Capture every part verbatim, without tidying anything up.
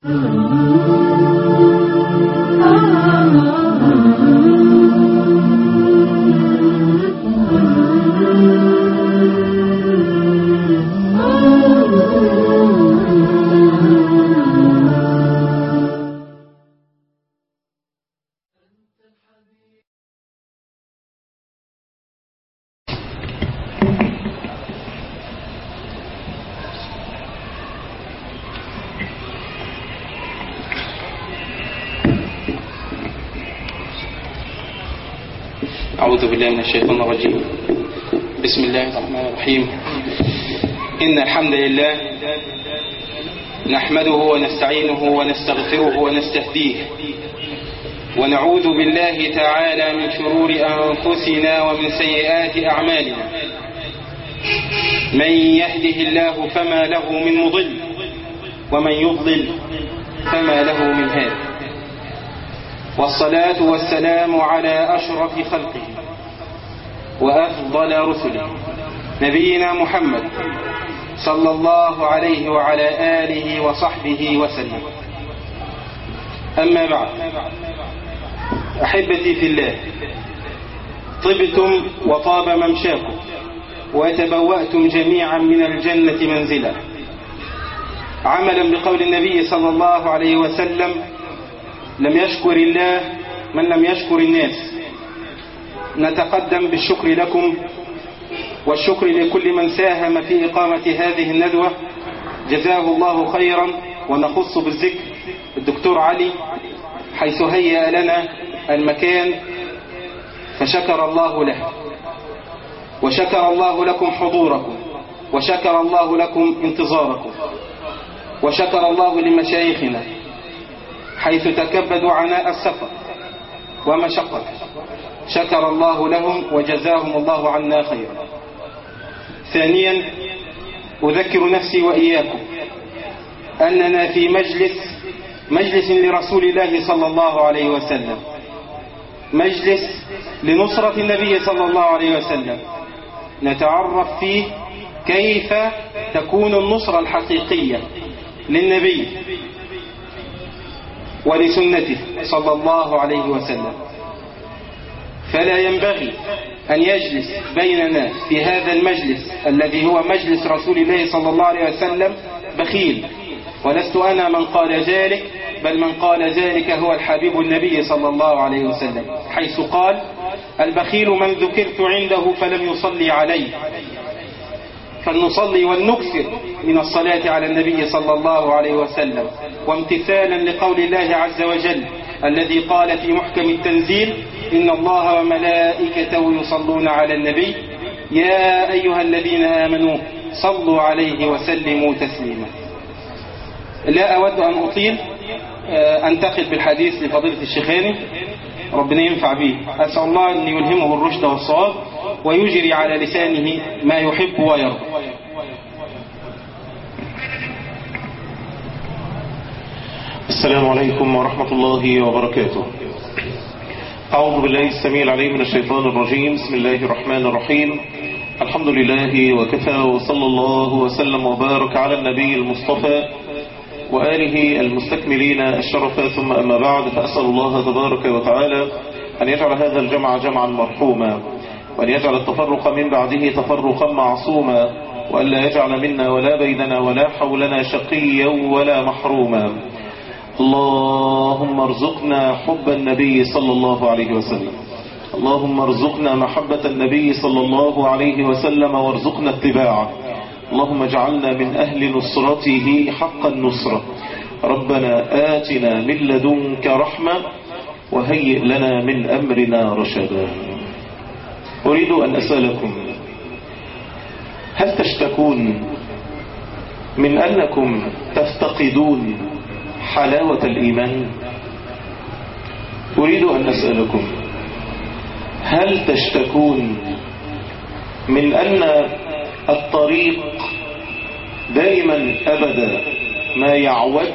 أعوذ بالله من الشيطان الرجيم. بسم الله الرحمن الرحيم. إن الحمد لله نحمده ونستعينه ونستغفره ونستهديه، ونعوذ بالله تعالى من شرور أنفسنا ومن سيئات أعمالنا. من يهده الله فما له من مضل، ومن يضلل فما له من هاد. والصلاة والسلام على أشرف خلقه وأفضل رسله نبينا محمد صلى الله عليه وعلى آله وصحبه وسلم. أما بعد، أحبتي في الله، طبتم وطاب ممشاكم وتبوأتم جميعا من الجنة منزلا، عملا بقول النبي صلى الله عليه وسلم: لم يشكر الله من لم يشكر الناس. نتقدم بالشكر لكم والشكر لكل من ساهم في إقامة هذه الندوة، جزاه الله خيرا. ونخص بالذكر الدكتور علي، حيث هيأ لنا المكان، فشكر الله له، وشكر الله لكم حضوركم، وشكر الله لكم انتظاركم، وشكر الله لمشايخنا حيث تكبدوا عناء السفر ومشقته، شكر الله لهم وجزاهم الله عنا خيرا. ثانيا، أذكر نفسي وإياكم أننا في مجلس مجلس لرسول الله صلى الله عليه وسلم، مجلس لنصرة النبي صلى الله عليه وسلم، نتعرف فيه كيف تكون النصرة الحقيقية للنبي ولسنته صلى الله عليه وسلم. فلا ينبغي أن يجلس بيننا في هذا المجلس الذي هو مجلس رسول الله صلى الله عليه وسلم بخيل، ولست أنا من قال ذلك، بل من قال ذلك هو الحبيب النبي صلى الله عليه وسلم، حيث قال: البخيل من ذكرت عنده فلم يصلي عليه. فلنصلي ولنكثر من الصلاة على النبي صلى الله عليه وسلم، وامتثالا لقول الله عز وجل الذي قال في محكم التنزيل: إن الله وملائكته يصلون على النبي يا أيها الذين آمنوا صلوا عليه وسلموا تسليما. لا أود أن أطيل، أنتقل بالحديث لفضيلة الشيخاني، ربنا ينفع به. أسأل الله أن يلهمه الرشد والصواب ويجري على لسانه ما يحب ويرضى. السلام عليكم ورحمة الله وبركاته. أعوذ بالله السميع العليم من الشيطان الرجيم. بسم الله الرحمن الرحيم. الحمد لله وكفى، وصلى الله وسلم وبارك على النبي المصطفى وآله المستكملين الشرف، ثم أما بعد، فأسأل الله تبارك وتعالى أن يجعل هذا الجمع جمعا مرحوما، وأن يجعل التفرق من بعده تفرقا معصوما، وأن لا يجعل منا ولا بيننا ولا حولنا شقيا ولا محروما. اللهم ارزقنا حب النبي صلى الله عليه وسلم، اللهم ارزقنا محبة النبي صلى الله عليه وسلم، وارزقنا اتباعه. اللهم اجعلنا من أهل نصرته حق النصرة. ربنا آتنا من لدنك رحمة وهيئ لنا من أمرنا رشدا. أريد أن أسألكم: هل تشتكون من أنكم تفتقدون حلاوة الإيمان؟ أريد أن أسألكم: هل تشتكون من أن الطريق دائما أبدا ما يعوج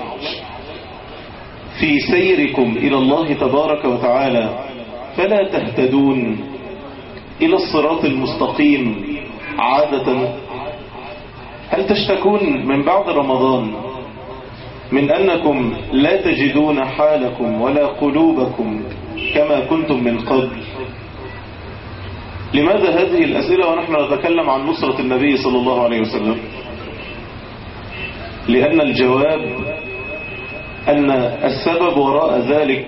في سيركم إلى الله تبارك وتعالى، فلا تهتدون إلى الصراط المستقيم عادة؟ هل تشتكون من بعد رمضان من أنكم لا تجدون حالكم ولا قلوبكم كما كنتم من قبل؟ لماذا هذه الأسئلة ونحن نتكلم عن نصرة النبي صلى الله عليه وسلم؟ لأن الجواب أن السبب وراء ذلك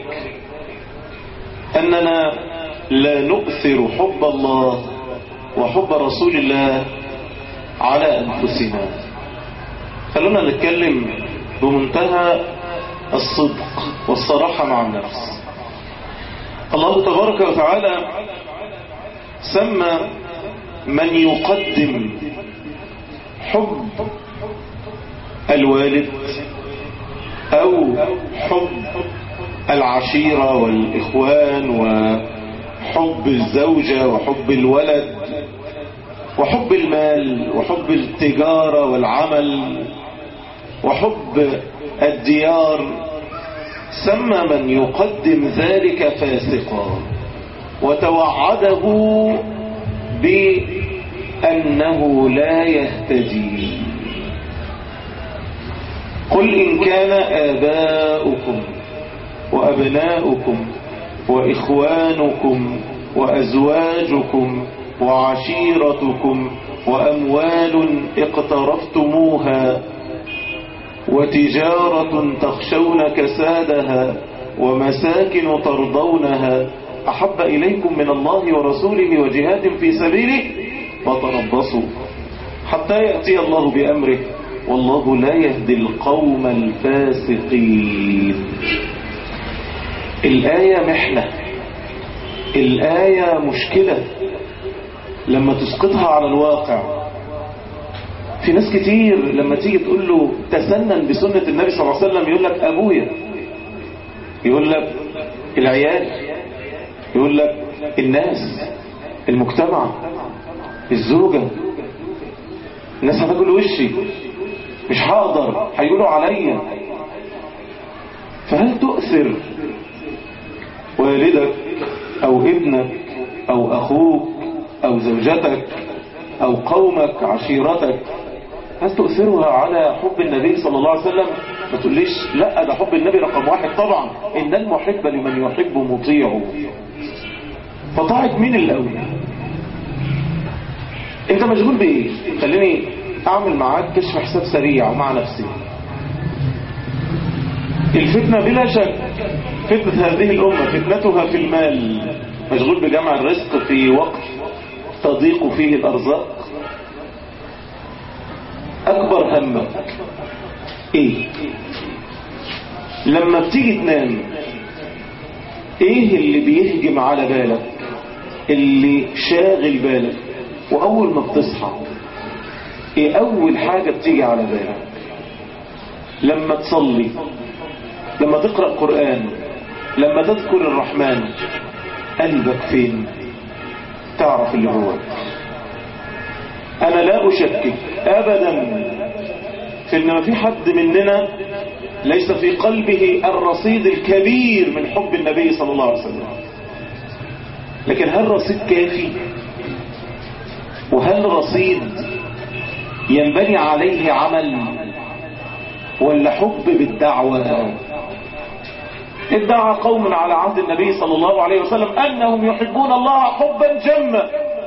أننا لا نؤثر حب الله وحب رسول الله على أنفسنا. خلونا نتكلم بمنتهى الصدق والصراحة مع النفس. الله تبارك وتعالى سمى من يقدم حب الوالد أو حب العشيرة والإخوان وحب الزوجة وحب الولد وحب المال وحب التجارة والعمل وحب الديار، سمى من يقدم ذلك فاسقا وتوعده بأنه لا يهتدي. قل إن كان آباؤكم وأبناؤكم وإخوانكم وأزواجكم وعشيرتكم وأموال اقترفتموها وتجارة تخشون كسادها ومساكن ترضونها أحب إليكم من الله ورسوله وجهاد في سبيله فتربصوا حتى يأتي الله بأمره والله لا يهدي القوم الفاسقين. الآية محنة، الآية مشكلة لما تسقطها على الواقع. في ناس كتير لما تيجي تقول له تسنن بسنة النبي صلى الله عليه وسلم يقول لك أبويا، يقول لك العيال، يقول لك الناس، المجتمع، الزوجة، الناس هتاكل وشي، مش هقدر، هيقولوا عليا. فهل تؤثر والدك أو ابنك أو أخوك أو زوجتك أو قومك عشيرتك، هل تؤثرها على حب النبي صلى الله عليه وسلم؟ ما تقوليش لا ده حب النبي رقم واحد. طبعا إن المحب لمن يحب مطيعه. فطاعت مين الأول؟ انت مشغول بايه؟ خليني اعمل معاك كشف حساب سريع مع نفسي. الفتنة بلا شك فتنة هذه الأمة فتنتها في المال، مشغول بجمع الرزق في وقت تضيق فيه الأرزاق. أكبر همك إيه؟ لما بتيجي تنام إيه اللي بيهجم على بالك، اللي شاغل بالك؟ وأول ما بتصحى إيه أول حاجة بتيجي على بالك؟ لما تصلي، لما تقرأ قرآن، لما تذكر الرحمن، قلبك فين؟ تعرف اللي هو. أنا لا أشكك أبدا في أن ما في حد مننا ليس في قلبه الرصيد الكبير من حب النبي صلى الله عليه وسلم، لكن هل رصيد كافي؟ وهل رصيد ينبني عليه عمل، ولا حب بالدعوة؟ ادعى قوم على عهد النبي صلى الله عليه وسلم أنهم يحبون الله حبا جما،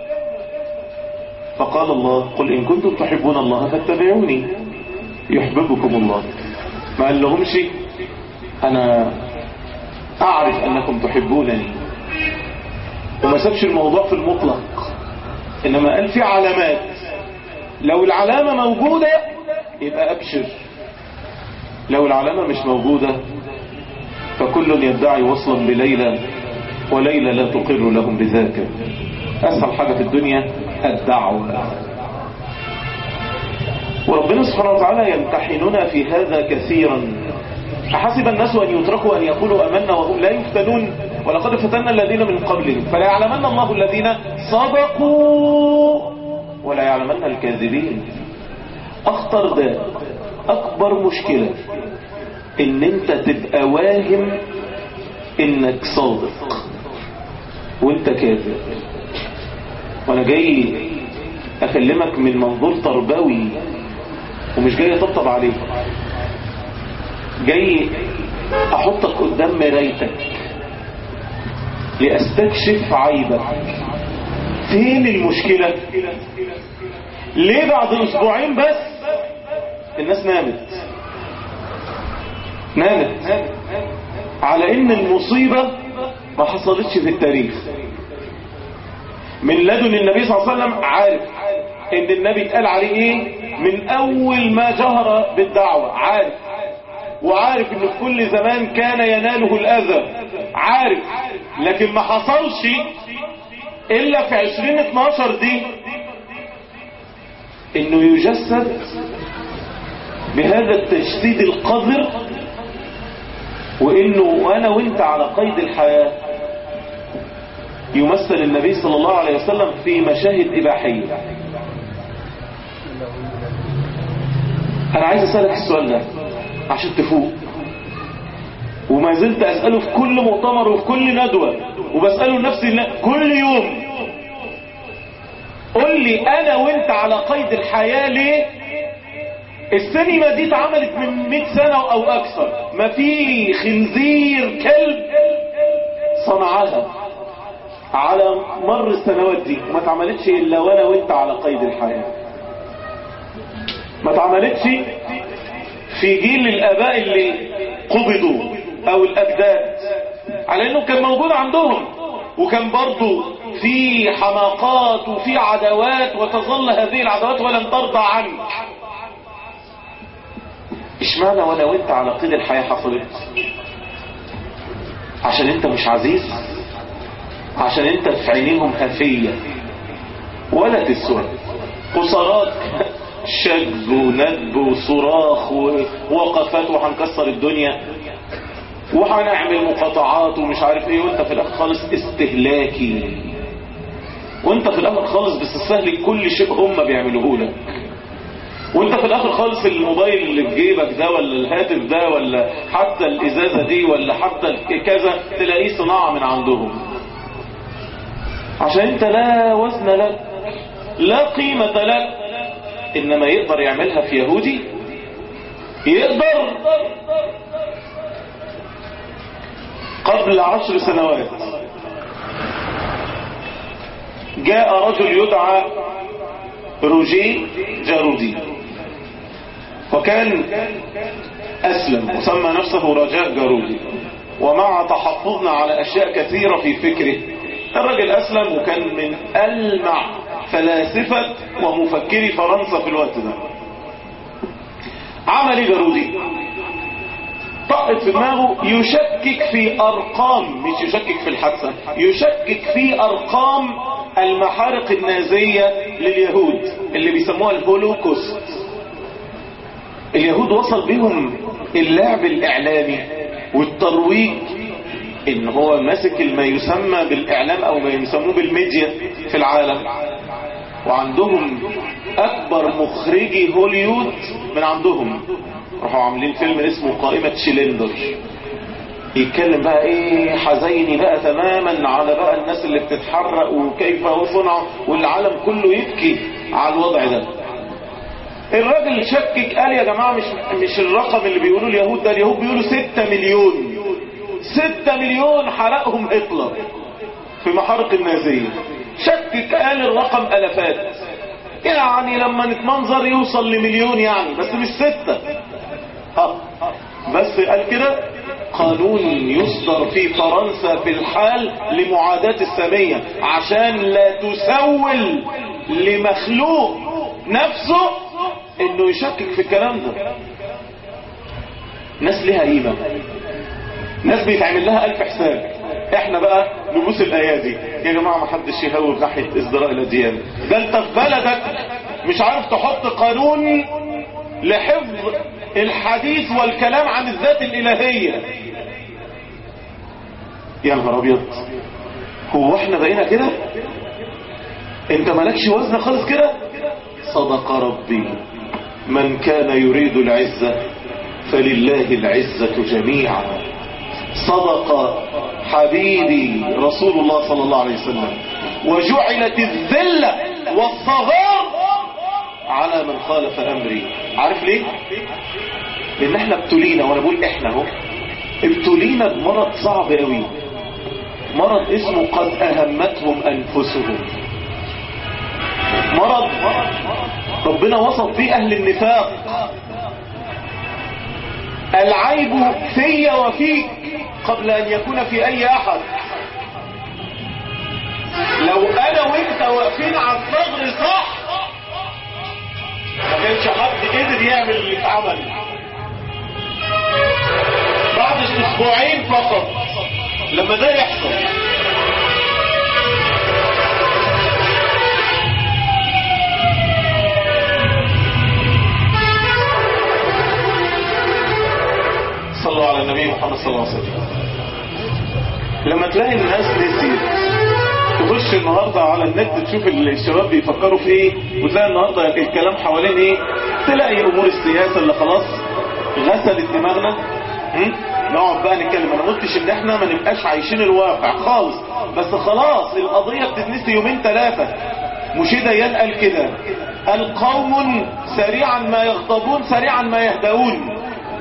فقال الله قل إن كنتم تحبون الله فاتبعوني يحببكم الله. ما قال لهمش أنا أعرف أنكم تحبونني، وما سابش الموضوع في المطلق، إنما قال في علامات، لو العلامة موجودة يبقى أبشر، لو العلامة مش موجودة فكل يدعي وصلا بليلى وليلى لا تقر لهم بذاك. أسهل حاجة في الدنيا الدعوة. وربنا سبحانه وتعالى يمتحننا في هذا كثيرا. أحسب الناس أن يتركوا أن يقولوا أمنا وهم لا يفتنون ولقد فتنا الذين من قبلهم فلا يعلمن الله الذين صدقوا ولا يعلمن الكاذبين. أخطر داء، أكبر مشكلة إن أنت تبقى واهم إنك صادق وأنت كاذب. وأنا جاي أكلمك من منظور تربوي ومش جاي أطبطب عليك. جاي احطك قدام مرايتك لاستكشف عيبك. فين المشكلة؟ ليه بعد اسبوعين بس الناس نامت نامت على ان المصيبة ما حصلتش في التاريخ؟ من لدن النبي صلى الله عليه وسلم عارف ان النبي اتقال عليه ايه من اول ما جهر بالدعوة، عارف، وعارف ان في كل زمان كان يناله الاذى، عارف، لكن ما حصلش الا في عشرين اتناشر دي انه يجسد بهذا التجسيد القذر، وانه وانا وانت على قيد الحياة يمثل النبي صلى الله عليه وسلم في مشاهد اباحية. انا عايز اسألك السؤال ده عشان تفوق، وما زلت اسأله في كل مؤتمر وفي كل ندوة، وبسأله لنفسي كل يوم. قل لي انا وانت على قيد الحياة ليه؟ السينما دي اتعملت من مئة سنة او اكثر، ما في خنزير كلب صنعها على مر السنوات دي، وما اتعملتش الا وانا وانت على قيد الحياة. ما اتعملتش في جيل الاباء اللي قبضوا او الاجداد، على انه كان موجود عندهم، وكان برضو في حماقات وفي عداوات، وتظل هذه العداوات ولن ترضى عنك. اشمعنى وانا وانت على قيد الحياة حصلت؟ عشان انت مش عزيز؟ عشان انت في عينيهم هفية ولا تسوى؟ قصارات شج وندب وصراخ ووقفات وهنكسر الدنيا وهنعمل مقاطعات ومش عارف ايه، وانت في الاخر خالص استهلاكي، وانت في الاخر خالص بتستهلك كل شيء هم بيعملوه لك، وانت في الاخر خالص الموبايل اللي في جيبك ده ولا الهاتف ده ولا حتى الازازة دي ولا حتى كذا تلاقيه صناعة من عندهم، عشان انت لا وزن لك لا قيمة لك. انما يقدر يعملها في يهودي؟ يقدر. قبل عشر سنوات جاء رجل يدعى روجي جارودي، وكان أسلم وسمى نفسه رجاء جارودي، ومع تحفظنا على أشياء كثيرة في فكره الرجل أسلم، وكان من ألمع فلاسفة ومفكري فرنسا في الوقت ده. عمل ايه جارودي؟ طقت في دماغه يشكك في أرقام، مش يشكك في الحادثة، يشكك في أرقام المحارق النازية لليهود اللي بيسموها الهولوكوست. اليهود وصل بهم اللعب الإعلامي والترويج، ان هو ماسك ما يسمى بالإعلام او ما يسموه بالميديا في العالم، وعندهم أكبر مخرجي هوليود من عندهم، راحوا عاملين فيلم اسمه قائمة شيلندر، يتكلم بقى ايه حزيني بقى تماما على بقى الناس اللي بتتحرق وكيف صنعوا، والعالم كله يبكي على الوضع ده. الراجل شكك قال يا جماعة مش مش الرقم اللي بيقولوا اليهود ده، اليهود بيقولوا ستة مليون، ستة مليون حرقهم هتلر في محارق النازية. شكك قال الرقم ألفات، يعني لما نتمنظر يوصل لمليون يعني، بس مش ستة. اه بس قال كده قانون يصدر في فرنسا في الحال لمعاداة السامية، عشان لا تسول لمخلوق نفسه انه يشكك في الكلام ده. ناس لها قيمة، ناس بيتعمل لها ألف حساب. احنا بقى نبوس الايادي يا جماعة، ما حدش يهوب ناحية ازدراء الاديان. ده انت في بلدك مش عارف تحط قانون لحفظ الحديث والكلام عن الذات الالهية. يا نهار ابيض، هو احنا بقينا كده؟ انت مالكش وزن خالص كده. صدق ربي، من كان يريد العزة فلله العزة جميعا. صدق حبيبي رسول الله صلى الله عليه وسلم، وجعلت الذلة والصغار على من خالف أمري. عارف ليه؟ لان احنا ابتلينا، وانا بقول احنا اهو ابتلينا بمرض صعب قوي، مرض اسمه قد اهمتهم انفسهم. مرض ربنا وصف فيه اهل النفاق: العيب في وفيك قبل ان يكون في اي احد. لو انا وانت واقفين على الثغر صح ما كانش حد قدر يعمل اللي اتعمل. بعد اسبوعين فقط لما ده يحصل صلوا على النبي محمد صلى الله عليه وسلم. لما تلاقي الناس نسيت، تخش النهاردة على النت تشوف الشباب بيفكروا في ايه، وتلاقي النهاردة الكلام حوالين ايه، تلاقي امور السياسة اللي خلاص غسلت دماغنا. نقعد بقى نتكلم. انا قلتش ان احنا ما نبقاش عايشين الواقع خالص، بس خلاص القضية بتتنسي يومين ثلاثة. مشي ديان قال كده: القوم سريعا ما يغضبون سريعا ما يهدؤون.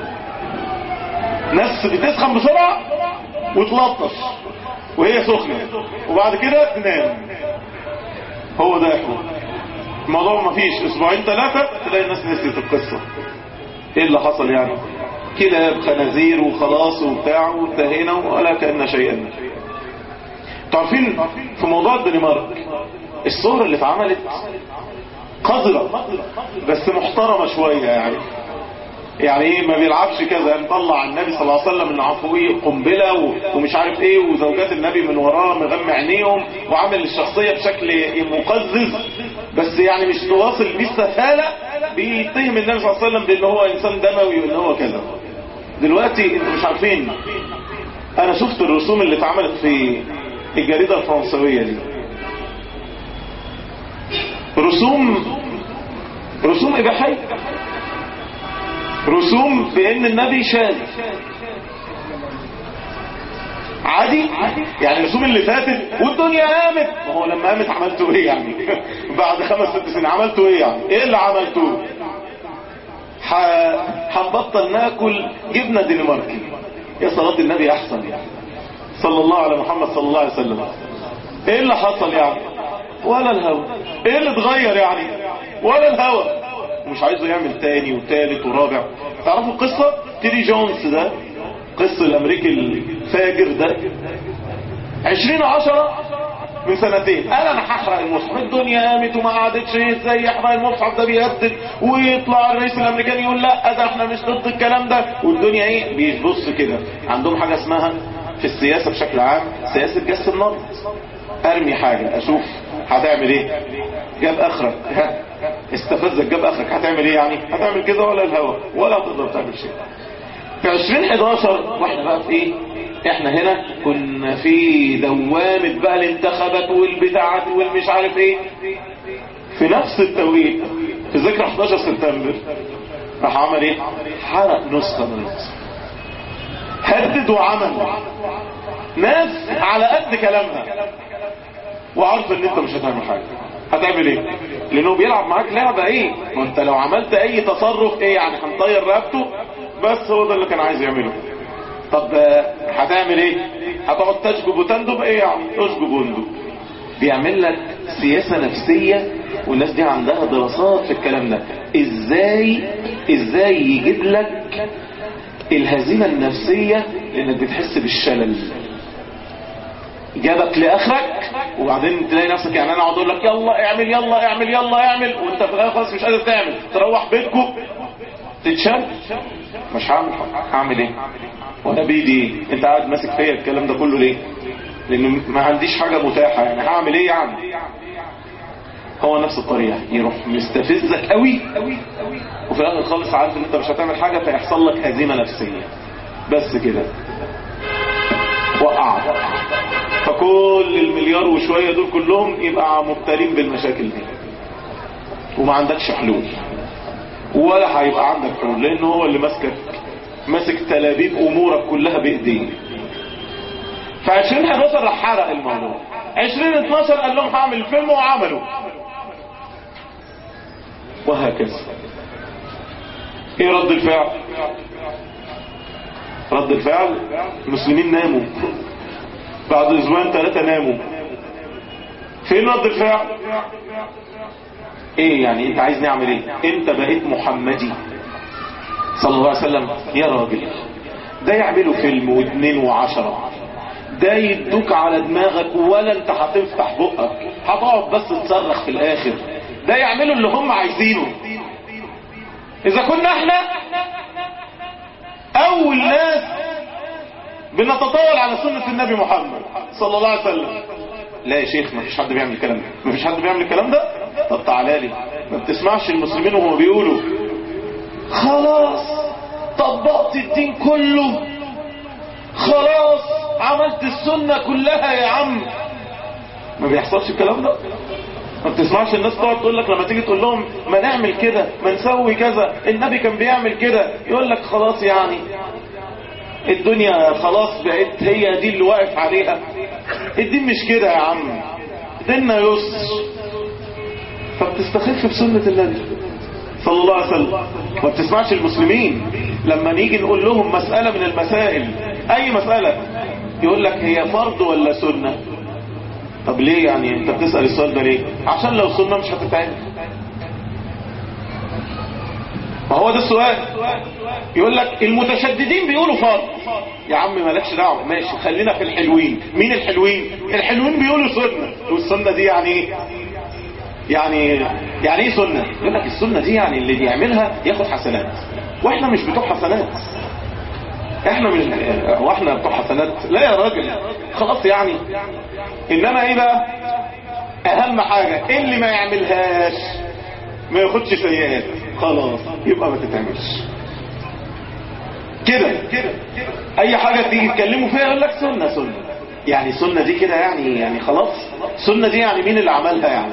ناس بتسخن بسرعة وتلطش وهي سخنة وبعد كده تنام. هو ده احنا الموضوع. ما فيش اسبوعين ثلاثة تلاقي الناس نسيت القصة. ايه اللي حصل يعني؟ كلاب خنازير وخلاص وبتاع وانتهينا ولا كأن شيئا. تعرفين في موضوع الدنمارك الصورة اللي اتعملت قذرة بس محترمة شوية، يعني يعني ايه ما بيلعبش كذا، نطلع النبي صلى الله عليه وسلم من عفوية قنبلة ومش عارف ايه، وزوجات النبي من وراه مغمى عينيهم وعامل الشخصية بشكل مقزز، بس يعني مش تواصل بالسهالة بيتهم النبي صلى الله عليه وسلم بان هو انسان دموي وان هو كذا. دلوقتي انتوا مش عارفين، انا شفت الرسوم اللي اتعملت في الجريدة الفرنسوية دي، رسوم رسوم اباحية، رسوم بان النبي شاذ عادي. يعني الرسوم اللي فاتت والدنيا قامت، ما هو لما قامت عملتوا ايه يعني؟ بعد خمس ست سنين عملتوا ايه يعني؟ ايه اللي عملتوه؟ هنبطل ناكل جبنة دنماركي. يا صلاة النبي احسن يعني صلى الله على محمد صلى الله عليه وسلم. ايه اللي حصل يعني؟ ولا الهوى. ايه اللي اتغير يعني؟ ولا الهوى. ومش عايزه يعمل تاني وتالت ورابع. تعرفوا القصة؟ تيري جونز ده قصة الامريكي الفاجر ده عشرين عشرة من سنتين قال انا هحرق المصحف. الدنيا قامت وما قعدتش، ازاي يحرق المصحف ده بيهدد، ويطلع الرئيس الامريكاني يقول لا ده احنا مش ضد الكلام ده، والدنيا ايه بيبص كده. عندهم حاجة اسمها في السياسة بشكل عام سياسة جس النبض. ارمي حاجة اشوف هتعمل ايه، جاب اخرك استفزك جاب اخرك هتعمل ايه يعني؟ هتعمل كده ولا الهوى ولا تقدر تعمل شيء. في عشرين حداشر واحنا بقى في ايه، احنا هنا كنا في دوامة بقى الانتخابات والبتاعات والمش عارف ايه. في نفس التوقيت في ذكرى حداشر سبتمبر راح عمل ايه؟ حرق نسخة من المصحف، هدد وعمل. ناس على قد كلامها وعارف ان انت مش هتعمل حاجة. هتعمل ايه؟ لانه بيلعب معاك لعبة ايه، وانت لو عملت اي تصرف ايه يعني هنطير رقبته. بس هو ده اللي كان عايز يعمله. طب هتعمل ايه؟ هتقعد تشجب وتندب ايه يعني؟ اشجب واندب. بيعمل لك سياسة نفسية، والناس دي عندها دراسات في الكلام ده. ازاي ازاي يجيب لك الهزيمة النفسية لانك بتحس بالشلل، جابك لاخرك وبعدين تلاقي نفسك يعني انا اقعد اقول لك يلا اعمل يلا اعمل يلا اعمل وانت في الاخر خلاص مش قادر تعمل، تروح بيتكم تتشل. مش هعمل هعمل ايه وانا بايدي ايه؟ انت قاعد ماسك فيا الكلام ده كله ليه؟ لان ما عنديش حاجة متاحة يعني هعمل ايه يعني؟ هو نفس الطريقة يروح مستفزك قوي وفي الاخر خالص عارف ان انت مش هتعمل حاجة فيحصل لك هزيمة نفسية بس كده وقع. فكل المليار وشوية دول كلهم يبقى مبتلين بالمشاكل دي وما عندكش حلول ولا هيبقى عندك حلول، لان هو اللي ماسكك ماسك تلابيب امورك كلها بايديه. في عشرين حداشر راح حرق الموضوع. عشرين اتناشر قال لهم هعمل فيلم وعملوا، وهكذا. ايه رد الفعل؟ رد الفعل المسلمين ناموا، بعد اسبوعين ثلاثة ناموا. فين رد الفعل؟ ايه يعني انت عايز نعمل ايه؟ انت بقيت محمدي صلى الله عليه وسلم. يا راجل ده يعملوا فيلم واثنين وعشرة، ده يدوك على دماغك ولا انت هتفتح بقك، هتقعد بس تصرخ في الاخر. ده يعملوا اللي هم عايزينه. اذا كنا احنا اول ناس بنتطاول على سنة النبي محمد صلى الله عليه وسلم، لا يا شيخ ما فيش حد بيعمل الكلام ده، ما فيش حد بيعمل الكلام ده. طب تعالى لي، ما بتسمعش المسلمين وهم بيقولوا خلاص طبقت الدين كله، خلاص عملت السنة كلها يا عم؟ ما بيحصلش الكلام ده. ما بتسمعش الناس تقعد تقول لك لما تيجي تقول لهم ما نعمل كده ما نسوي كذا، النبي كان بيعمل كده، يقول لك خلاص يعني الدنيا خلاص بقت هي دي اللي واقف عليها. الدين مش كده يا عم، ديننا يسر. فبتستخف بسنة النبي صلى الله عليه وسلم. ما بتسمعش المسلمين لما نيجي نقول لهم مسألة من المسائل، اي مسألة، يقول لك هي فرض ولا سنة؟ طب ليه يعني انت بتسأل السؤال ده ليه؟ عشان لو سنة مش هتتعمل. ما هو ده السؤال. يقول لك المتشددين بيقولوا فرض. يا عم مالكش دعوه، ماشي خلينا في الحلوين. مين الحلوين؟ الحلوين بيقولوا سنة. والسنة دي يعني ايه؟ يعني يعني ايه سنة؟ يقول لك السنة دي يعني اللي بيعملها ياخد حسنات، واحنا مش بتوع حسنات. احنا مش واحنا بتوع حسنات، لا يا راجل خلاص يعني. انما ايه بقى اهم حاجة؟ اللي ما يعملهاش ما ياخدش سيئات، خلاص يبقى ما تتعملش كده. اي حاجة تيجي تكلموا فيها يقول لك سنة سنة، يعني سنة دي كده يعني يعني خلاص. سنة دي يعني مين اللي عملها؟ يعني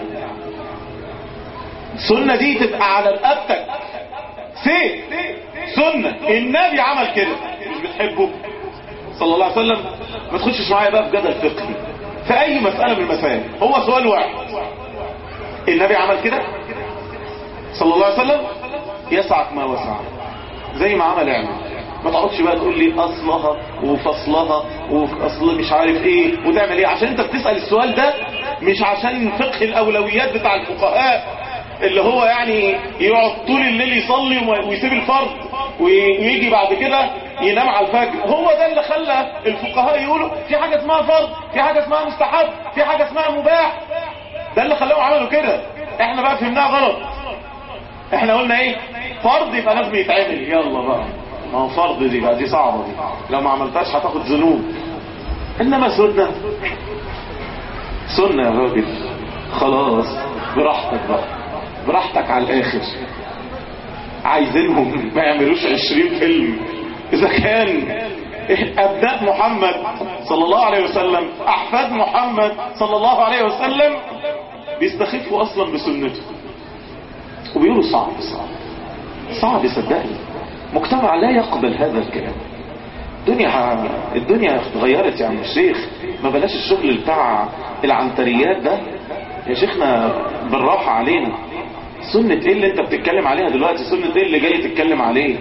سنة دي تبقى على رقبتك سيف. سنة النبي عمل كده، مش بتحبه صلى الله عليه وسلم؟ ما تخشش معايا بقى في جدل فقهي في اي مسألة من المسائل. هو سؤال واحد، النبي عمل كده صلى الله عليه وسلم، يسعك ما وسع زي ما عمل اعمل. ما تقعدش بقى تقول لي اصلها وفصلها واصل مش عارف ايه وتعمل ايه، عشان انت بتسأل السؤال ده مش عشان فقه الاولويات بتاع الفقهاء اللي هو يعني يقعد طول الليل يصلي ويسيب الفرض ويجي بعد كده ينام على الفجر. هو ده اللي خلى الفقهاء يقولوا في حاجة اسمها فرض، في حاجة اسمها مستحب، في حاجة اسمها مباح. ده اللي خلاهم عملوا كده. احنا بقى فهمناها غلط. احنا قلنا ايه؟ فرض يبقى لازم يتعمل، يلا بقى ما هو فرض دي بقى دي صعبة، دي لو ما عملتهاش هتاخد ذنوب. انما سنة سنة يا راجل خلاص براحتك بقى، براحتك على الاخر. عايزينهم ما يعملوش عشرين فيلم. اذا كان ابناء محمد صلى الله عليه وسلم احفاد محمد صلى الله عليه وسلم بيستخفوا اصلا بسنته وبيقولوا صعب صعب صعب. صدقني مجتمع لا يقبل هذا الكلام. الدنيا الدنيا اتغيرت يا عم الشيخ. ما بلاش الشغل بتاع العنتريات ده يا شيخنا، بالراحة علينا. سنة ايه اللي انت بتتكلم عليها دلوقتي؟ سنة ايه اللي جاي تتكلم عليه؟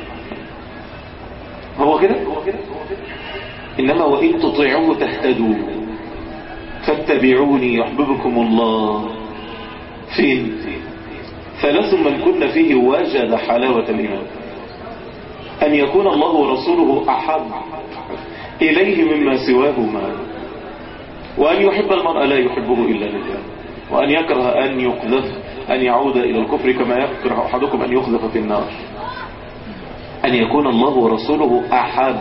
هو كده. انما وان تطيعوه تهتدوا فاتبعوني يحببكم الله. فين؟ ثلاث من كن فيه وجد حلاوة الإيمان: أن يكون الله ورسوله أحب إليه مما سواهما، وأن يحب المرء لا يحبه إلا لله، وأن يكره أن يقذف أن يعود إلى الكفر كما يكره أحدكم أن يقذف في النار. أن يكون الله ورسوله أحب.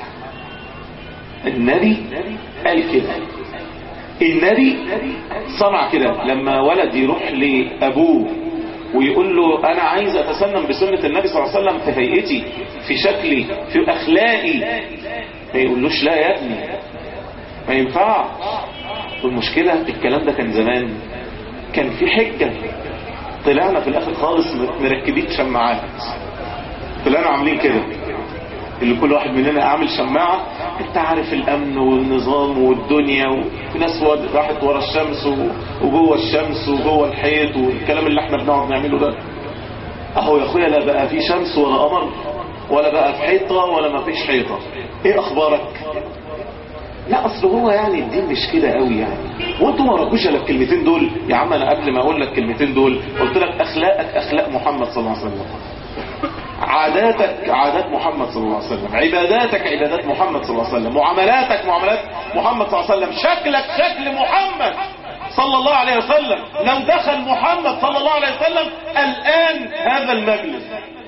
النبي قال كده. النبي صنع كده. لما ولد يروح لأبوه ويقول له أنا عايز أتسنم بسنة النبي صلى الله عليه وسلم في هيئتي، في شكلي، في أخلاقي، ما يقولوش لا يا ابني ما ينفعش. والمشكلة الكلام ده كان زمان، كان في حجة. طلعنا في الآخر خالص مركبين شماعات، طلعنا عاملين كده، اللي كل واحد مننا عامل شماعة. انت عارف الامن والنظام والدنيا، وفي ناس راحت ورا الشمس وجوه الشمس وجوه الحيط والكلام اللي احنا بنقعد نعمله ده. اهو يا اخويا لا بقى في شمس ولا قمر ولا بقى في حيطة ولا ما فيش حيطة. ايه اخبارك؟ لا اصل هو يعني الدين مش كده قوي يعني، وانتوا ما راكوش الا الكلمتين دول. يا عم انا قبل ما اقول لك الكلمتين دول قلت لك اخلاقك اخلاق محمد صلى الله عليه وسلم، عاداتك عادات محمد صلى الله عليه وسلم، عباداتك عبادات محمد صلى الله عليه وسلم، معاملاتك معاملات محمد صلى الله عليه وسلم، شكلك شكل محمد صلى الله عليه وسلم. لو دخل محمد صلى الله عليه وسلم الآن هذا المجلس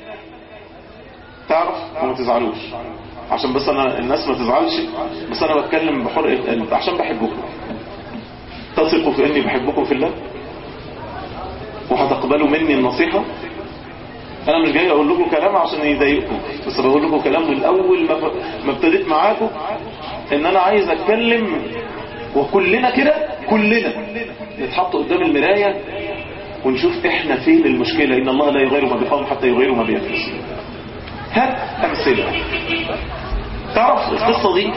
تعرف وما تزعلوش، عشان بس انا الناس ما تزعلش، بس انا بتكلم بحرقة قلب عشان بحبكم. تثقوا في اني بحبكم في الله وهتقبلوا مني النصيحة. انا مش جاي اقول لكم كلام عشان يضايقكم، بس بقول لكم كلام من اول ما ما ابتديت معاكم ان انا عايز اتكلم، وكلنا كده كلنا نتحط قدام المراية ونشوف احنا فين المشكلة. ان الله لا يغير ما بقوم حتى يغيروا ما بانفسهم. هات امثله. تعرف القصة دي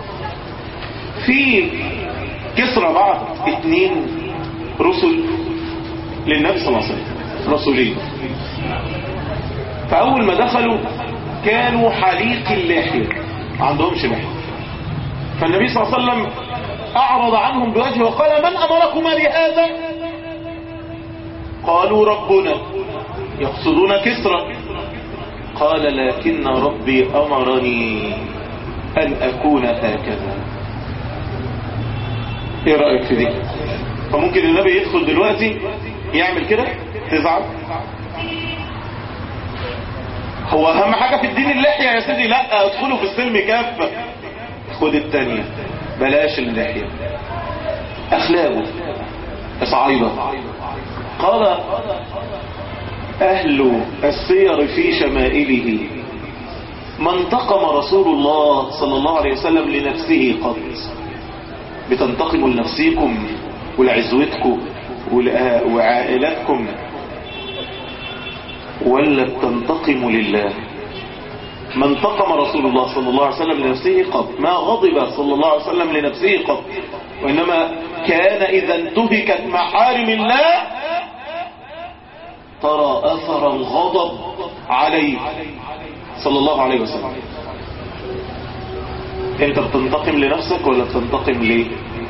في كسرى بعض اتنين رسل للنبي صلى الله عليه وسلم، رسولين. فاول ما دخلوا كانوا حليق اللحية، ما عندهمش لحية. فالنبي صلى الله عليه وسلم اعرض عنهم بوجهه وقال من امركما بهذا؟ قالوا ربنا، يقصدون كسرى. قال لكن ربي امرني ان اكون هكذا. ايه رأيك في دي؟ فممكن النبي يدخل دلوقتي يعمل كده تزعل؟ هو اهم حاجة في الدين اللحية يا سيدي؟ لا، ادخلوا في السلم كافة. خد التانية، بلاش اللحية. اخلاقه صعيبة. قال اهل السير في شمائله ما انتقم رسول الله صلى الله عليه وسلم لنفسه قط. بتنتقموا لنفسكم ولعزوتكم وعائلتكم، ولا بتنتقموا لله؟ ما انتقم رسول الله صلى الله عليه وسلم لنفسه قط، ما غضب صلى الله عليه وسلم لنفسه قط، وإنما كان إذا انتهكت محارم الله ترى أثر الغضب عليه صلى الله عليه وسلم. انت بتنتقم لنفسك ولا بتنتقم ليه؟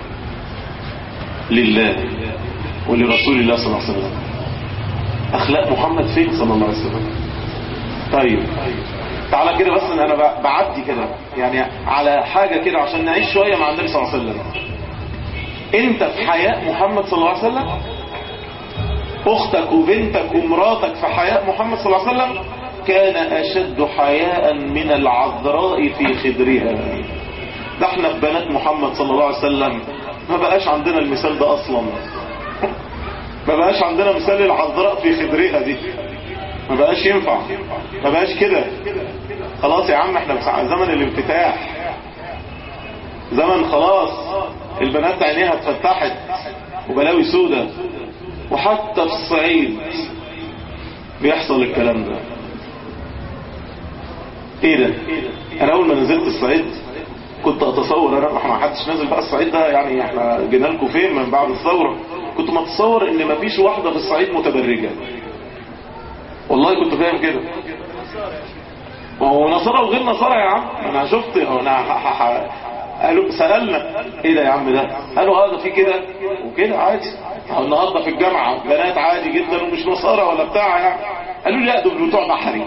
لله ولرسول الله صلى الله عليه وسلم. اخلاق محمد فين صلى الله عليه وسلم؟ طيب تعالى كده بس انا بعدي كده يعني على حاجة كده عشان نعيش شوية مع النبي صلى الله عليه وسلم. انت في حياء محمد صلى الله عليه وسلم؟ اختك وبنتك ومراتك في حياء محمد صلى الله عليه وسلم؟ كان اشد حياء من العذراء في خدرها. ده احنا في بنات محمد صلى الله عليه وسلم ما بقاش عندنا المثال ده اصلا. ما بقاش عندنا مثال العذراء في خدرها دي، ما بقاش ينفع، ما بقاش كده. خلاص يا عم احنا في زمن الانفتاح، زمن خلاص البنات عينيها اتفتحت وبلاوي سودة. وحتى في الصعيد بيحصل الكلام ده. ايه ده؟ انا اول ما نزلت الصعيد كنت اتصور، انا ما حدش نازل بقى الصعيد ده يعني احنا جينا لكم فين من بعد الثورة، كنت متصور ان مفيش واحدة في الصعيد متبرجة. والله كنت فاهم كده. وهو نصارى وغير نصارى يا عم، انا شفت انا ح... ح... قالوا سألنا ايه ده يا عم ده؟ قالوا هذا في كده وكده عادي. النهارده في الجامعة بنات عادي جدا ومش نصارى ولا بتاع يعني. قالوا لي لا دول بتوع بحري.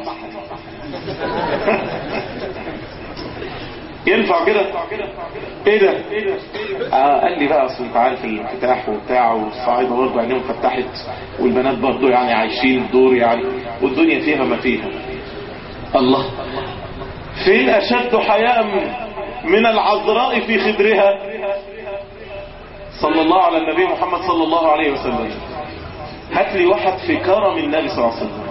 ينفع كده؟ ايه ده؟ آه قال لي بقى اصل انت عارف الانفتاح وبتاع والصعيدة برضه عينيهم فتحت والبنات برضه يعني عايشين الدور يعني والدنيا فيها ما فيها. الله، فين اشد حياء من العذراء في خدرها صلى الله على النبي محمد صلى الله عليه وسلم. هات لي واحد في كرم النبي صلى الله عليه وسلم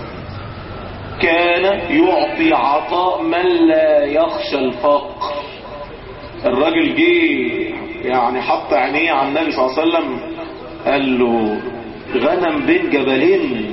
كان يعطي عطاء من لا يخشى الفقر. الراجل جه يعني حط عينيه على النبي صلى الله عليه وسلم قال له غنم بين جبلين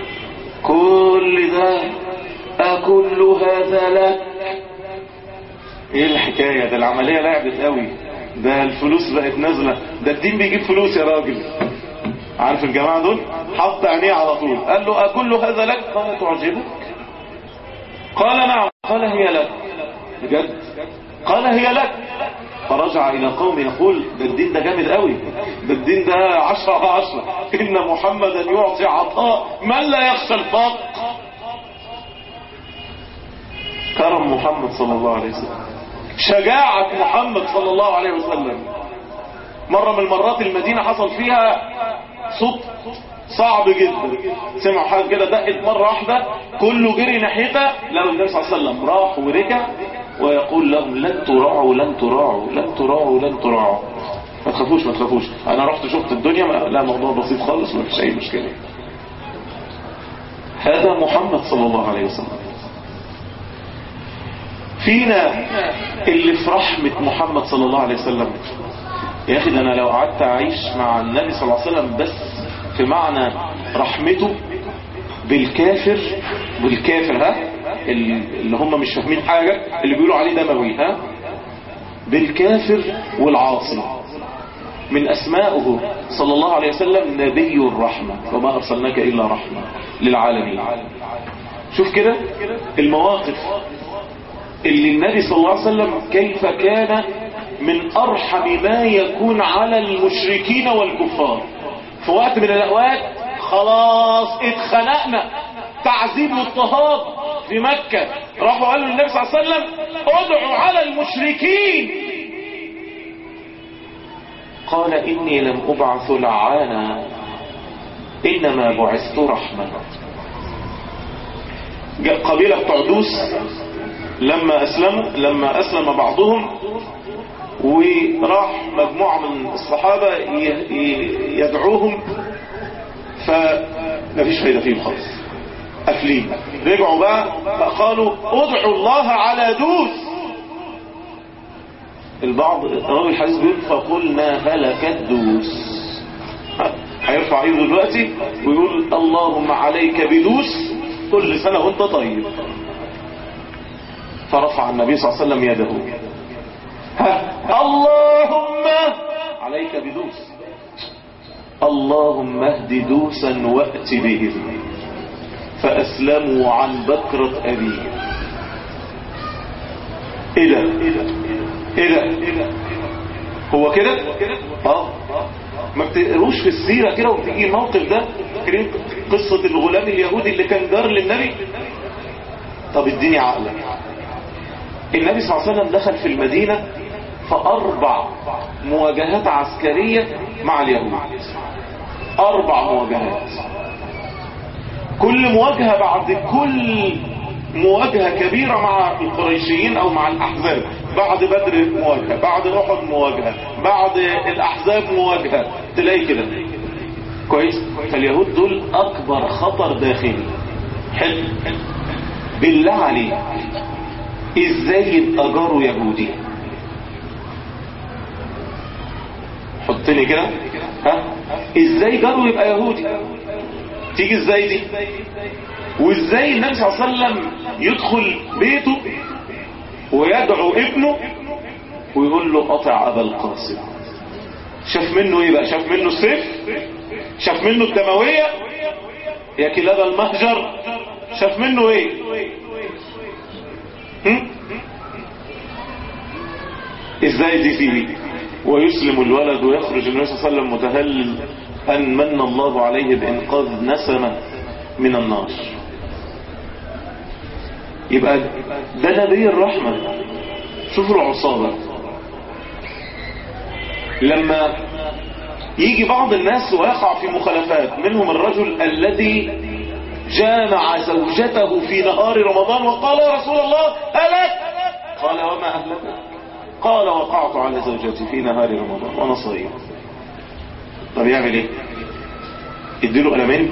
كل ده أكل هذا لك؟ ايه الحكاية؟ ده العملية لعبت قوي، ده الفلوس بقت نازلة، ده الدين بيجيب فلوس يا راجل. عارف الجماعة دول؟ حط عينيه على طول قال له أكل هذا لك؟ قال تعجبك؟ قال نعم. قال هي لك. بجد؟ قال هي لك. فرجع الى قوم يقول ده الدين ده جامد قوي، ده الدين ده عشرة على عشرة، ان محمدا يعطي عطاء من لا يخشى الفقر. كرم محمد صلى الله عليه وسلم، شجاعة محمد صلى الله عليه وسلم. مرة من المرات المدينة حصل فيها صوت صعب جدا، سمعوا حاجة كده دقت مرة واحدة، كله جري ناحيتها، لقوا النبي صلى الله عليه وسلم راح ورجع ويقول لهم لن تراعوا لن تراعوا لن تراعوا لن تراعوا، ما تخافوش ما تخافوش، انا رحت شفت الدنيا، لا موضوع بسيط خالص ما فيش اي مشكلة. هذا محمد صلى الله عليه وسلم. فينا اللي في رحمة محمد صلى الله عليه وسلم. يا اخي ده انا لو قعدت اعيش مع النبي صلى الله عليه وسلم بس في معنى رحمته بالكافر، بالكافر ها اللي هم مش فاهمين حاجة، اللي بيقولوا عليه دموي ها، بالكافر والعاصي. من اسمائه صلى الله عليه وسلم نبي الرحمة، وما ارسلناك الا رحمة للعالمين. شوف كده المواقف اللي النبي صلى الله عليه وسلم كيف كان من ارحم ما يكون على المشركين والكفار. في وقت من الاوقات خلاص اتخنقنا، تعذيب واضطهاد في مكة، راحوا قالوا للنبي صلى الله عليه وسلم ادعوا على المشركين. قال اني لم ابعث لعانا انما بعثت رحمة. قبيلة بتوع دوس لما اسلموا، لما اسلم بعضهم وراح مجموعة من الصحابة يدعوهم، فمفيش فايدة فيهم خالص، قافلين. رجعوا بقى فقالوا ادعوا الله على دوس. البعض راوي الحديث بيقول فقلنا هلكت دوس. هيرفع ايده دلوقتي ويقول اللهم عليك بدوس كل سنة وانت طيب. فرفع النبي صلى الله عليه وسلم يده، اللهم عليك بدوس، اللهم اهد دوسا وأت بهم فأسلموا عن بكرة أبيه. ايه ده ايه ده هو كده اه ما بتقروش في السيرة كده وبتيجي الموقف ده؟ فاكرين قصة الغلام اليهودي اللي كان جار للنبي؟ طب اديني عقلك. النبي صلى الله عليه وسلم دخل في المدينة فأربع مواجهات عسكرية مع اليهود، أربع مواجهات. كل مواجهة بعد كل مواجهة كبيرة مع القريشيين أو مع الأحزاب، بعد بدر مواجهة، بعد أحد مواجهة، بعد الأحزاب مواجهة، تلاقي كده كويس. فاليهود دول أكبر خطر داخلي. حلو، بالله عليك ازاي يبقى جاره يهودي؟ حطني كده ها، ازاي جاره يبقى يهودي؟ تيجي ازاي دي؟ وازاي النبي صلى الله عليه وسلم يدخل بيته ويدعو ابنه ويقول له قطع ابا القاسم؟ شاف منه ايه بقى؟ شاف منه السيف؟ شاف منه الدموية يا كلاب المهجر؟ شاف منه ايه؟ هم؟ ازاي دي تيجي؟ ويسلم الولد ويخرج النبي صلى الله عليه وسلم متهلل ان من الله عليه بانقاذ نسمة من النار. يبقى ده نبي الرحمة. شوفوا العصابة لما يجي بعض الناس ويقع في مخالفات، منهم الرجل الذي جامع زوجته في نهار رمضان وقال يا رسول الله ألك؟ قال وما أهلك؟ قال وقعت على زوجتي في نهار رمضان وانا صايم. طب يعمل ايه؟ يديله قلمين؟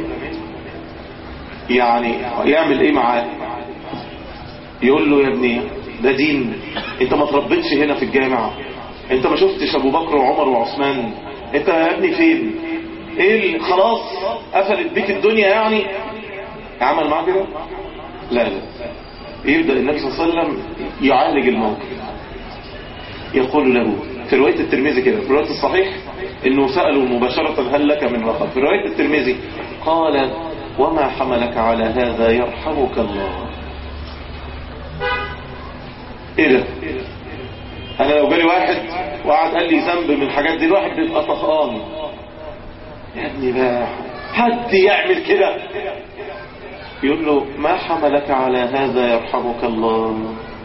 يعني يعمل ايه معاه؟ يقول له يا ابني ده دين، انت ما تربيتش هنا في الجامعة، انت ما شفتش ابو بكر وعمر وعثمان، انت يا ابني فين؟ ايه خلاص قفلت بيك الدنيا يعني؟ عمل معاه كده؟ لا لا. يبدأ النبي صلى الله عليه وسلم يعالج الموقف. يقول له في رواية الترمذي كده، في رواية الصحيح انه سأله مباشرة هل لك من رقب، في رواية الترمذي قال وما حملك على هذا يرحمك الله. ايه ده؟ انا لو جالي واحد وقعد قال لي ذنب من الحاجات دي الواحد بيبقى طهقان. يا ابني بقى حد يعمل كده؟ يقول له ما حملك على هذا يرحمك الله؟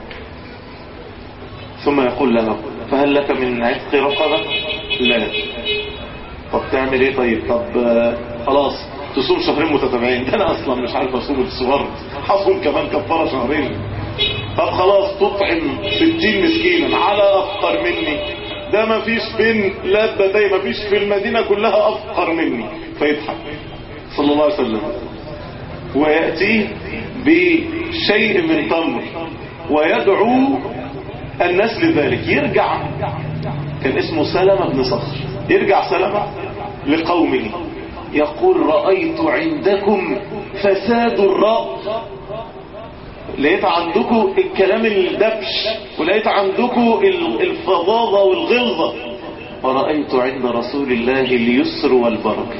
ثم يقول له فهل لك من عتق رقبة؟ لا. طب تعمل ايه طيب؟ طب خلاص تصوم شهرين متتابعين. ده انا اصلا مش عارف اصوم الصور، هصوم كمان كفاره شهرين. طب خلاص تطعم ستين مسكينا على افقر مني. ده ما فيش بين لابتين، ما فيش في المدينه كلها افقر مني. فيضحك صلى الله عليه وسلم وياتيه بشيء من تمر ويدعو الناس لذلك. يرجع، كان اسمه سلمة بن صخر، يرجع سلمة لقومه يقول رأيت عندكم فساد الرأي، لقيت عندكم الكلام الدبش، ولقيت عندكم الفظاظة والغلظة، ورأيت عند رسول الله اليسر والبركة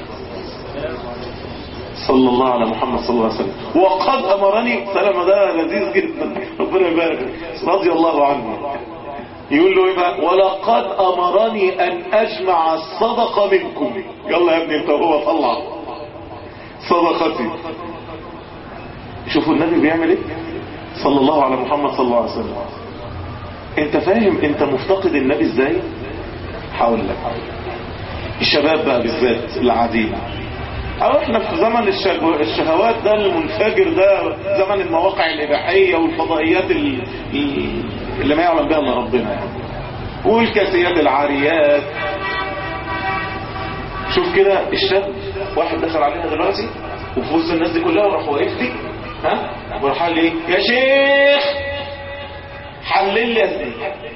صلى الله على محمد صلى الله عليه وسلم. وقد أمرني، سلمة ده لذيذ جدا ربنا يبارك رضي الله عنه، يقول له ايه بقى؟ ولقد امرني ان اجمع الصدقة منكم. يلا يا ابني انت هو طلع صدقتي. شوفوا النبي بيعمل ايه صلى الله على محمد صلى الله عليه وسلم. انت فاهم انت مفتقد النبي ازاي؟ هقول لك. الشباب بقى بالذات العاديين، او احنا في زمن الشهوات ده المنفجر ده، زمن المواقع الاباحيه والفضائيات اللي ما يعلم بها الا ربنا يعني، والكاسيات العاريات. شوف كده الشاب واحد دخل علينا دلوقتي وفي وسط الناس دي كلها وراح واقف لي، ها وراح قال لي يا شيخ حلل لي اذني،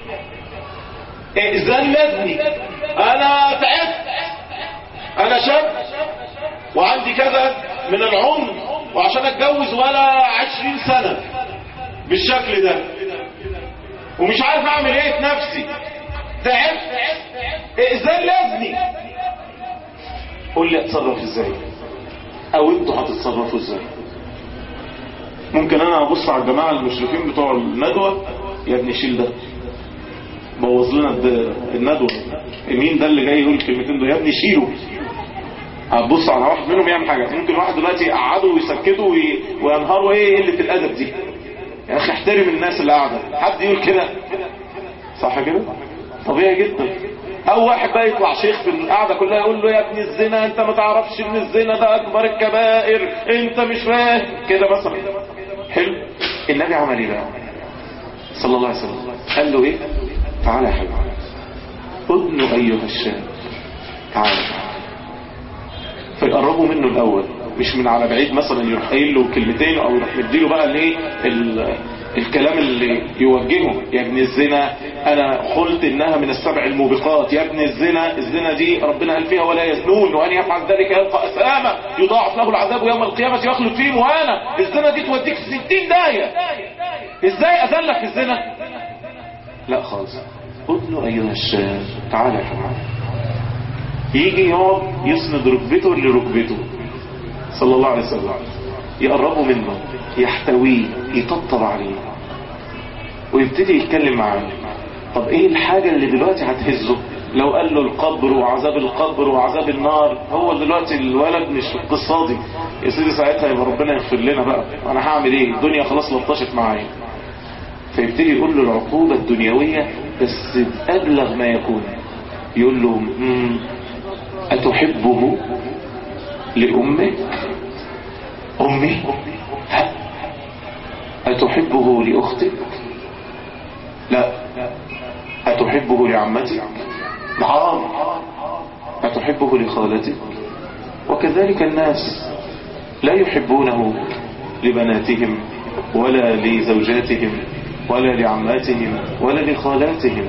ائذن لي اذني، انا تعبت، انا شاب وعندي كذا من العمر وعشان اتجوز ولا عشرين سنة بالشكل ده ومش عارف اعمل ايه في نفسي، تعبت، ائذن لازني. قول لي اتصرف ازاي، او انتوا هتتصرفوا ازاي؟ ممكن انا ابص على الجماعة المشرفين بتوع الندوة، يا ابني شيل ده بوظ لنا الندوة، مين ده اللي جاي يقول الكلمتين دول؟ يا ابني شيله. هتبص على واحد منهم يعمل حاجة، ممكن واحد دلوقتي يقعدوا ويسكتوا وينهاروا ايه قلة الادب دي. يا اخي احترم الناس اللي قاعدة، حد يقول كده؟ صح كده؟ طبيعي جدا. او واحد بقى يطلع شيخ في القعدة كلها يقول له يا ابن الزنا انت ما تعرفش ان الزنا ده اكبر الكبائر، انت مش فاهم كده مثلا. حلو. النبي عمل ايه بقى صلى الله عليه وسلم؟ قال له ايه؟ تعالى يا حبيبي، ادن ايها الشاب، تعالى. فيقربوا منه الاول، مش من على بعيد مثلا يروح قايل له كلمتين او يروح مديله بقى الايه الكلام اللي يوجهه. يا ابن الزنا انا قلت انها من السبع الموبقات، يا ابن الزنا، الزنا دي ربنا قال فيها ولا يزنون، وان يفعل ذلك يلقى اثاما يضاعف له العذاب يوم القيامه يخلد فيه مهانا. الزنا دي توديك في ستين داهيه. ازاي اذلك في الزنا؟ لا خالص. ادن ايها الشاب، تعالى يا حبيبي. يجي يقعد يسند ركبته لركبته صلى الله عليه وسلم، يقربوا منه، يحتويه، يطبطب عليه، ويبتدي يتكلم معاه. طب ايه الحاجة اللي دلوقتي هتهزه؟ لو قال له القبر وعذاب القبر وعذاب النار، هو دلوقتي الولد مش في القصة دي يا سيدي، ساعتها يبقى ربنا يغفر لنا بقى، انا هعمل ايه؟ الدنيا خلاص لطشت معايا. فيبتدي يقول له العقوبة الدنيوية بس بأبلغ ما يكون. يقول له أتحبه لأمك؟ أمي؟ أتحبه لأختك؟ لا. أتحبه لعمتك؟ نعم. أتحبه لخالتك؟ وكذلك الناس لا يحبونه لبناتهم ولا لزوجاتهم ولا لعماتهم ولا لخالاتهم.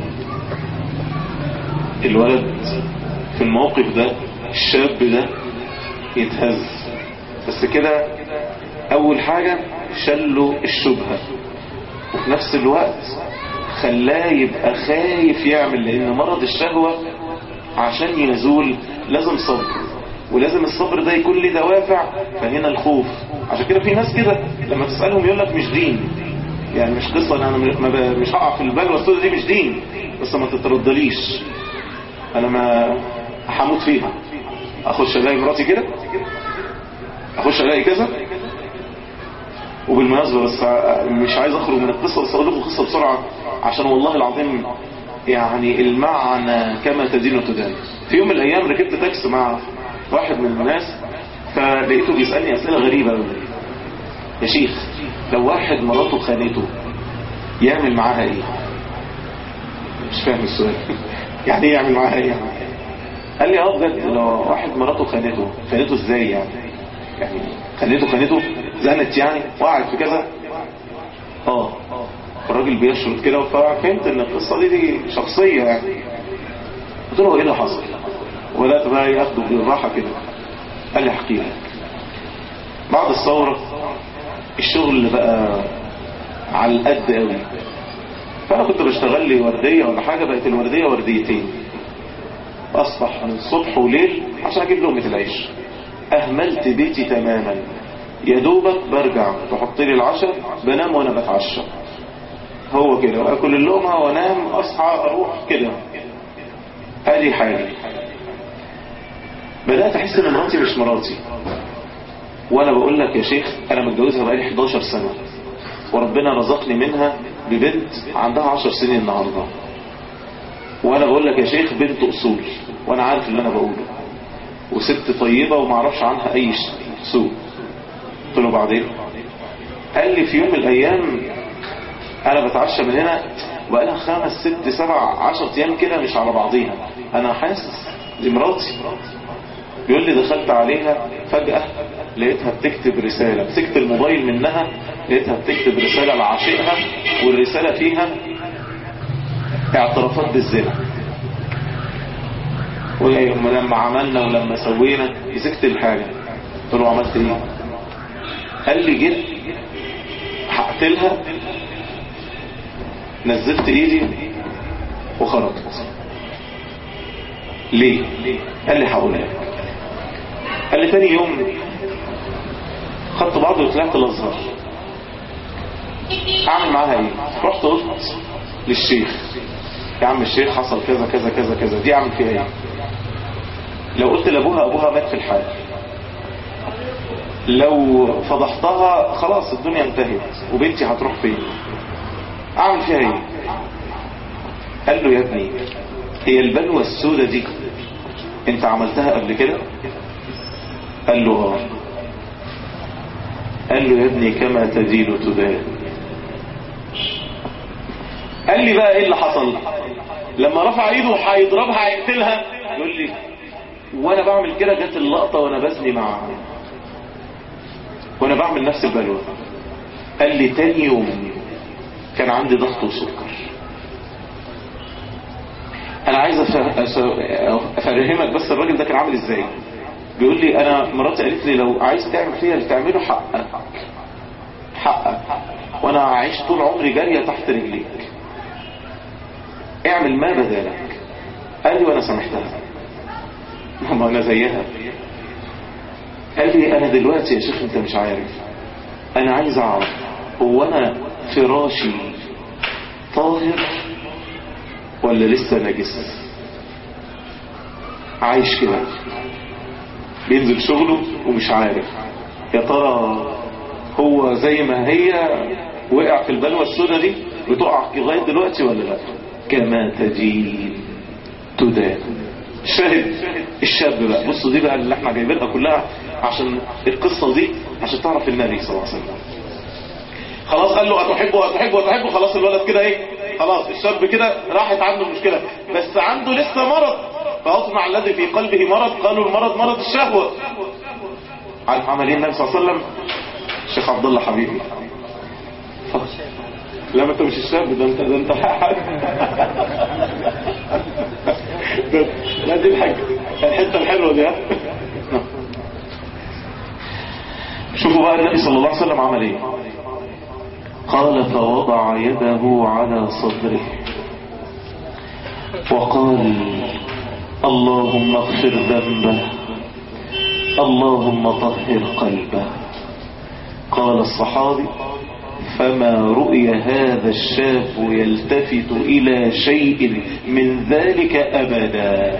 الولد في الموقف ده، الشاب ده يتهز، بس كده اول حاجة شله الشبهة، وفي نفس الوقت خلاه يبقى خايف يعمل، لان مرض الشهوة عشان يزول لازم صبر، ولازم الصبر ده يكون له دوافع، فهنا الخوف. عشان كده في ناس كده لما تسألهم يقول لك مش دين، يعني مش قصة انا مش هقع في البلوى السوداء دي، مش دين، بس ما تتردليش، انا ما هموت فيها. اخش الاقي مراتي كده، اخش الاقي كذا. وبالمناسبة بس مش عايز اخرج من القصة، بس اقول لكم قصة بسرعة عشان والله العظيم يعني المعنى كما تدين وتدان. في يوم من الايام ركبت تاكس مع واحد من الناس، فلقيته بيسألني اسئلة غريبة قوي. يا شيخ لو واحد مراته خانته يعمل معاها ايه؟ مش فاهم السؤال. يعني ايه يعمل معاها ايه يعني؟ قال لي اه بجد، لو واحد مراته خانته خانته ازاي يعني؟ يعني خانته خانته زنت يعني، وقعت في كذا. اه الراجل بيشرط كده، ففهمت ان القصه دي دي شخصيه يعني. قلت له ايه اللي حصل؟ وبدات بقى ياخده بالراحه كده. قال لي احكي لك. بعد الثوره الشغل بقى على القد قوي، فانا كنت بشتغل لي ورديه ولا حاجه، بقت الورديه ورديتين، اصبح من صبح وليل عشان اجيب لقمه العيش. اهملت بيتي تماما، يا دوبك برجع تحط لي العشاء، بنام وانا بتعشى. هو كده اكل اللقمه وانام، اصحى اروح كده. ادي حالي. بدات احس ان مراتي مش مراتي. وانا بقول لك يا شيخ انا متجوزها بقالي حداشر سنه، وربنا رزقني منها ببنت عندها عشر سنين النهارده. وانا بقول لك يا شيخ بنت اصول، وانا عارف اللي انا بقوله، وست طيبه وما اعرفش عنها اي سوء. قلت له بعدين؟ قال لي في يوم من الايام انا بتعشى من هنا وبقالها خمس ست سبع عشر ايام كده مش على بعضيها، انا حاسس دي مراتي. بيقول لي دخلت عليها فجأة لقيتها بتكتب رسالة، مسكت الموبايل منها لقيتها بتكتب رسالة لعاشقها، والرسالة فيها اعترافات بالزنا، ولما عملنا ولما سوينا. مسكت الحاجة قلت له عملت ايه؟ قال لي جيت هقتلها، نزلت ايدي وخرجت. ليه؟ قال لي هقول لك. قال لي تاني يوم خدت بعضي وطلعت الازهر. اعمل معاها ايه؟ رحت قلت للشيخ يا عم الشيخ حصل كذا كذا كذا كذا، دي اعمل فيها ايه؟ لو قلت لابوها ابوها مات في الحال، لو فضحتها خلاص الدنيا انتهت وبنتي هتروح فين؟ اعمل فيها ايه؟ قال له يا ابني هي البلوى السوداء دي انت عملتها قبل كده؟ قال له اه. قال له يا ابني كما تدين تدان. قال لي بقى ايه اللي حصل؟ لما رفع ايده هيضربها هيقتلها، يقول لي وانا بعمل كده جت اللقطه وانا بزني معها وانا بعمل نفس البلوى. قال لي تاني يوم كان عندي ضغط وسكر. انا عايز افهمك بس الراجل ده كان عامل ازاي. بيقول لي انا مراتي قالت لي لو عايز تعمل فيها اللي تعمله حقك حقك، وانا هعيش طول عمري جاريه تحت رجليك، اعمل ما بدالك. قال لي وانا سامحتها، ما انا زيها. قال لي انا دلوقتي يا شيخ انت مش عارف، انا عايز اعرف هو انا فراشي طاهر ولا لسه نجس. عايش كده بينزل شغله ومش عارف يا ترى هو زي ما هي وقع في البلوى السوداء دي بتقع لغايه دلوقتي ولا لا. كما تدين تدان. شاهد الشاب بقى. بصوا دي بقى اللي احنا جايبينها كلها عشان القصه دي عشان تعرف النبي صلى الله عليه وسلم. خلاص قال له اتحبه اتحبه اتحبه، خلاص الولد كده ايه، خلاص الشاب كده راحت عنده المشكله، بس عنده لسه مرض. فاطمع الذي في قلبه مرض، قالوا المرض مرض الشهوه. عارف عمل ايه النبي صلى الله عليه وسلم؟ الشيخ عبد الله حبيبي لا ما انت مش الشاب ده، انت ده انت حاج. لا دي الحاجه الحته الحلوه دي. شوفوا بقى النبي صلى الله عليه وسلم عمل ايه. قال فوضع يده على صدره وقال اللهم اغفر ذنبه اللهم طهر قلبه. قال الصحابي فما رؤي هذا الشاب يلتفت إلى شيء من ذلك أبدا.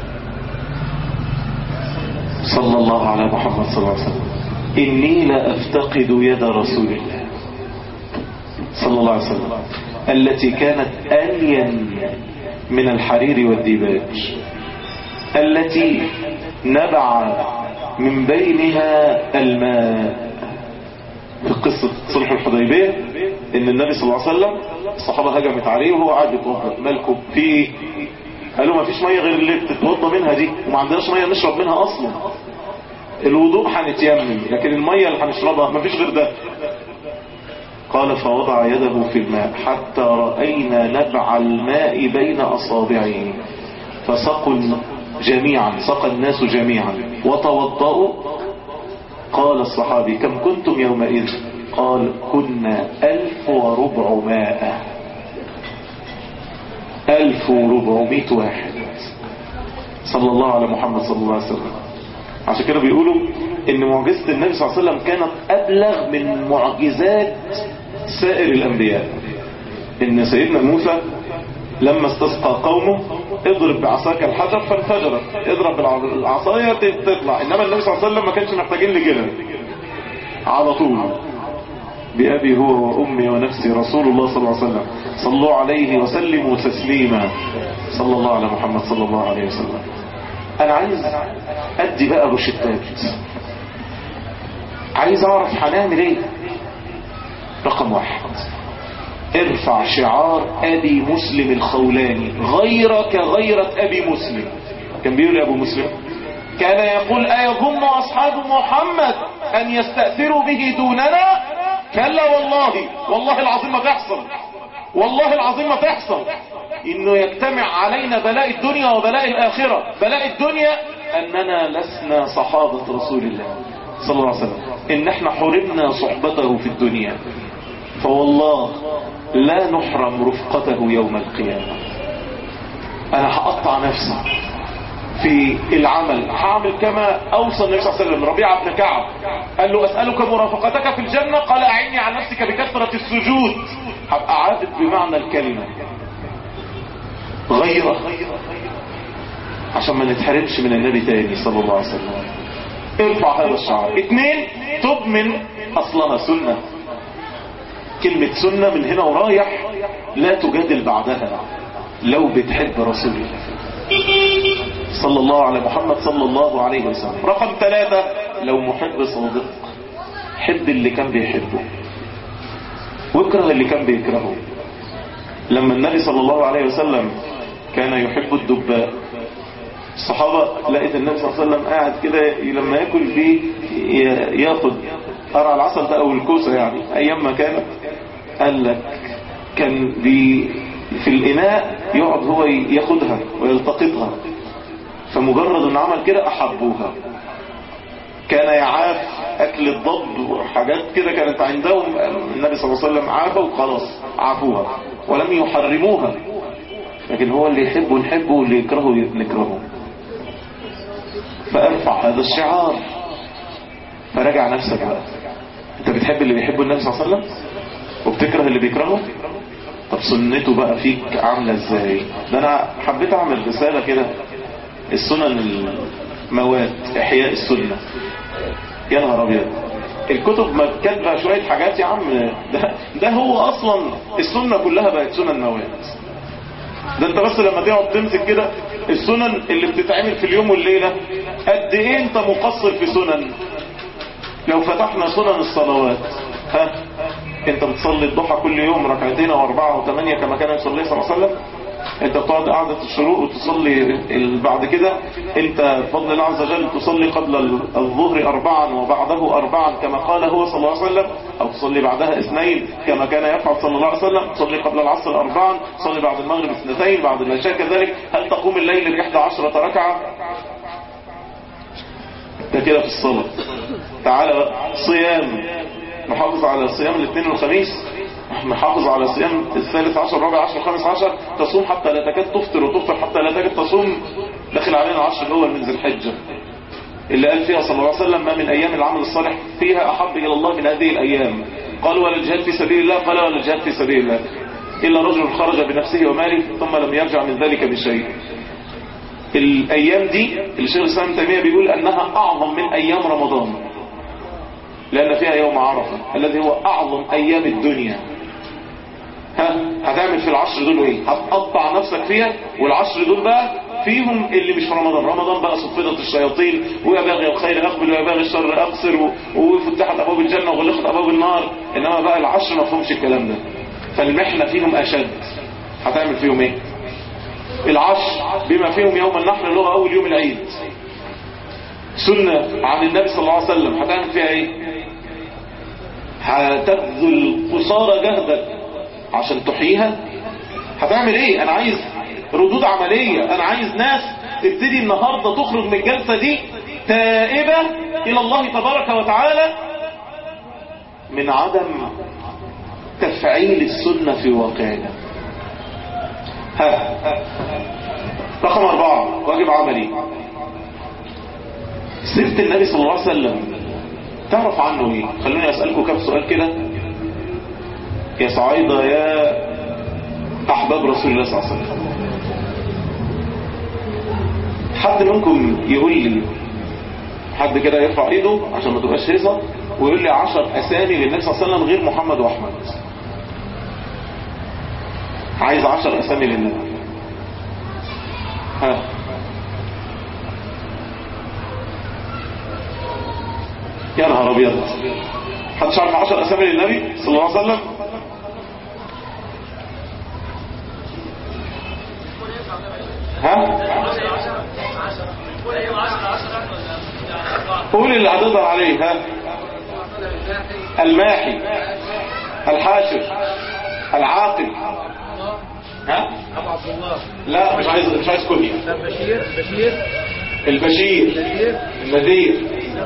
صلى الله على محمد صلى الله عليه وسلم. إني لا أفتقد يد رسول الله صلى الله عليه وسلم التي كانت ألين من الحرير والديباج، التي نبع من بينها الماء. في قصة صلح الحديبية ان النبي صلى الله عليه وسلم الصحابة هجمت عليه وهو قاعد يتوضا، مالكم في؟ قالوا ما فيش مية غير اللي بتتوضا منها دي، وما عندناش مية نشرب منها اصلا، الوضوء هنتيمم لكن المية اللي هنشربها ما فيش غير ده. قال فوضع يده في الماء حتى رأينا نبع الماء بين أصابعه فسقوا جميعا، سقى الناس جميعا وتوضأوا. قال الصحابي كم كنتم يومئذ؟ قال كنا ألف وربع ماء، ألف وربعمائة واحد. صلى الله على محمد صلى الله عليه وسلم. عشان كده بيقولوا ان معجزة النبي صلى الله عليه وسلم كانت أبلغ من معجزات سائر الأنبياء. ان سيدنا موسى لما استسقى قومه اضرب بعصاك الحجر فانفجرت، اضرب بالعصاية تطلع. انما النبي صلى الله عليه وسلم ما كانش محتاجين لكده، على طول بأبي هو وأمي ونفسي رسول الله صلى الله عليه وسلم صلوا عليه وسلموا تسليما. صلى الله على محمد صلى الله عليه وسلم. انا عايز ادي بقى روشتات، عايز اعرف هنعمل ايه. رقم واحد، ارفع شعار ابي مسلم الخولاني، غيرك غيرة ابي مسلم. كان بيقول ابو مسلم كان يقول ايظن اصحاب محمد ان يستأثروا به دوننا؟ كلا والله، والله العظيم ما تحصل، والله العظيم ما تحصل. انه يجتمع علينا بلاء الدنيا وبلاء الاخرة. بلاء الدنيا اننا لسنا صحابة رسول الله صلى الله عليه وسلم، ان احنا حرمنا صحبته في الدنيا، فوالله لا نحرم رفقته يوم القيامة. انا هقطع نفسي في العمل، هعمل كما اوصى النبي صلى الله عليه وسلم. ربيعة بن كعب قال له اسألك مرافقتك في الجنة، قال اعني على نفسك بكثرة السجود. هبقى عابد بمعنى الكلمة، غيره عشان ما نتحرمش من النبي تاني صلى الله عليه وسلم. ارفع هذا الشعار. اتنين، تؤمن اصلها سنة. كلمة سنة من هنا ورايح لا تجادل بعدها لو بتحب رسول الله صلى الله على محمد صلى الله عليه وسلم. رقم ثلاثة، لو محب صادق، حب اللي كان بيحبه واكره اللي كان بيكرهه. لما النبي صلى الله عليه وسلم كان يحب الدباء، الصحابة لقيت النبي صلى الله عليه وسلم قاعد كده لما ياكل بيه ياخد قرع العسل ده او الكوسة يعني ايام ما كانت، قال لك كان بي في الاناء يقعد هو ياخدها ويلتقطها، فمجرد ان عمل كده احبوها. كان يعاف اكل الضب وحاجات كده كانت عندهم، النبي صلى الله عليه وسلم عافه وخلاص عافوها ولم يحرموها. لكن هو اللي يحبه نحبه واللي يكرهه نكرهه. فارفع هذا الشعار، فراجع نفسك بقى. انت بتحب اللي بيحبه النبي صلى الله عليه وسلم وبتكره اللي بيكرهه؟ طب سنته بقى فيك عاملة ازاي؟ ده انا حبيت اعمل رسالة كده، السنن المواد، احياء السنة. يا نهار ابيض، الكتب ما كاتبه شوية حاجات يا عم. ده, ده هو اصلا السنة كلها بقت سنن مواد. ده انت بس لما تقعد تمسك كده السنن اللي بتتعمل في اليوم والليلة، قد ايه انت مقصر في سنن. لو فتحنا سنن الصلوات، ها انت بتصلي الضحى كل يوم ركعتين او اربعة او ثمانية كما كان يصلي صلى الله عليه وسلم. انت بتقعد قعدة الشروق وتصلي بعد كده، انت بفضل الله عز وجل تصلي قبل الظهر اربعا وبعده اربعا كما قال هو صلى الله عليه وسلم، او تصلي بعدها اثنين كما كان يفعل صلى الله عليه وسلم، تصلي قبل العصر اربعا، تصلي بعد المغرب اثنتين، بعد العشاء كذلك. هل تقوم الليل بإحدى عشرة ركعة؟ ده كده في الصلاة. تعالى صيام، نحافظ على صيام الاثنين والخميس، نحافظ على صيام الثالث عشر الرابع عشر الخامس عشر، تصوم حتى لا تكاد تفطر وتفطر حتى لا تكاد تصوم. داخل علينا العشر الاول من ذي الحجة اللي قال فيها صلى الله عليه وسلم ما من ايام العمل الصالح فيها احب الى الله من هذه الايام. قالوا ولا الجهاد في سبيل الله؟ قال ولا الجهاد في سبيل الله إلا رجل خرج بنفسه وماله ثم لم يرجع من ذلك بشيء. الأيام دي الشيخ الإسلام ابن تيمية بيقول أنها أعظم من أيام رمضان، لأن فيها يوم عرفة الذي هو أعظم أيام الدنيا. ها هتعمل في العشر دول ايه؟ هتقطع نفسك فيها، والعشر دول بقى فيهم اللي مش في رمضان. رمضان بقى صفدت الشياطين، ويا باغي الخير اقبل ويا باغي الشر اقصر، وفتحت ابواب الجنه وغلقت ابواب النار. انما بقى العشر ما فيهمش الكلام ده، فالمحنه فيهم اشد. هتعمل فيهم ايه؟ العشر بما فيهم يوم النحر اللي هو اول يوم العيد، سنه عن النبي صلى الله عليه وسلم، هتعمل فيها ايه؟ هتبذل قصارى جهدك عشان تحييها. هتعمل ايه؟ انا عايز ردود عملية، انا عايز ناس تبتدي النهاردة تخرج من الجلسة دي تائبة الى الله تبارك وتعالى من عدم تفعيل السنة في واقعنا. ها رقم اربعة، واجب عملي. سيرة النبي صلى الله عليه وسلم تعرف عنه ايه؟ خلوني اسألكم كم سؤال كده يا صعيدة يا احباب رسول الله صلى الله عليه وسلم. حد منكم يقول لي، حد كده يرفع ايده عشان ما تبقاش هيصة ويقول لي عشر اسامي للنبي صلى الله عليه وسلم غير محمد واحمد. عايز عشر اسامي للنبي. ها يا نهار ابيض، حدش عارف عشر اسامي للنبي صلى الله عليه وسلم؟ ها قول اللي هتقدر عليه. ها الماحي، الحاشر، العاقل. ها ابو عبد الله. لا مش عايز مش عايز كل البشير البشير البشير النذير.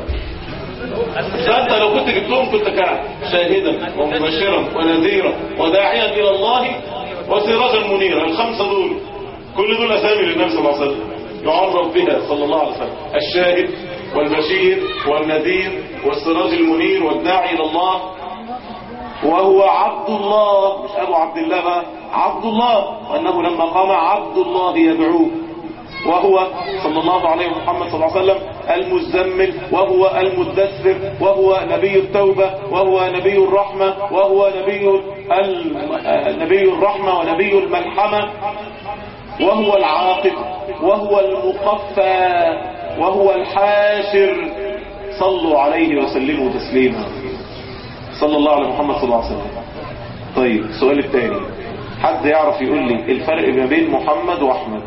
فانت لو كنت جبتهم كنت كان شاهدا ومبشرا ونذيرا وداعيا الى الله وسراجا منيرا. الخمسه دول كل دول اسامي للنبي صلى الله عليه وسلم يعرف بها صلى الله عليه وسلم: الشاهد والبشير والنذير والسراج المنير والداعي الى الله. وهو عبد الله، مش ابو عبد الله بقى، عبد الله، وانه لما قام عبد الله يدعوه. وهو صلى الله عليه محمد صلى الله عليه وسلم المزمل، وهو المدثر، وهو نبي التوبة، وهو نبي الرحمة، وهو نبي نبي الرحمة ونبي الملحمة، وهو العاقب، وهو المقفى، وهو الحاشر. صلوا عليه وسلموا تسليما. صلى الله على محمد صلى الله عليه وسلم. طيب السؤال الثاني، حد يعرف يقول لي الفرق ما بين محمد واحمد؟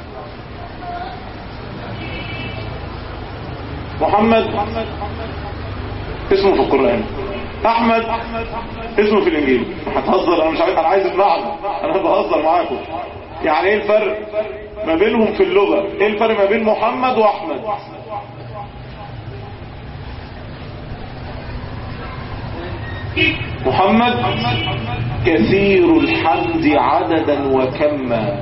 محمد اسمه في القرآن، احمد اسمه في الانجيل. هتهزر؟ انا مش عايز، انا عايز المعنى، انا بهزر معاكم. يعني ايه الفرق ما بينهم في اللغة؟ ايه الفرق ما بين محمد واحمد؟ محمد كثير الحمد عددا وكما،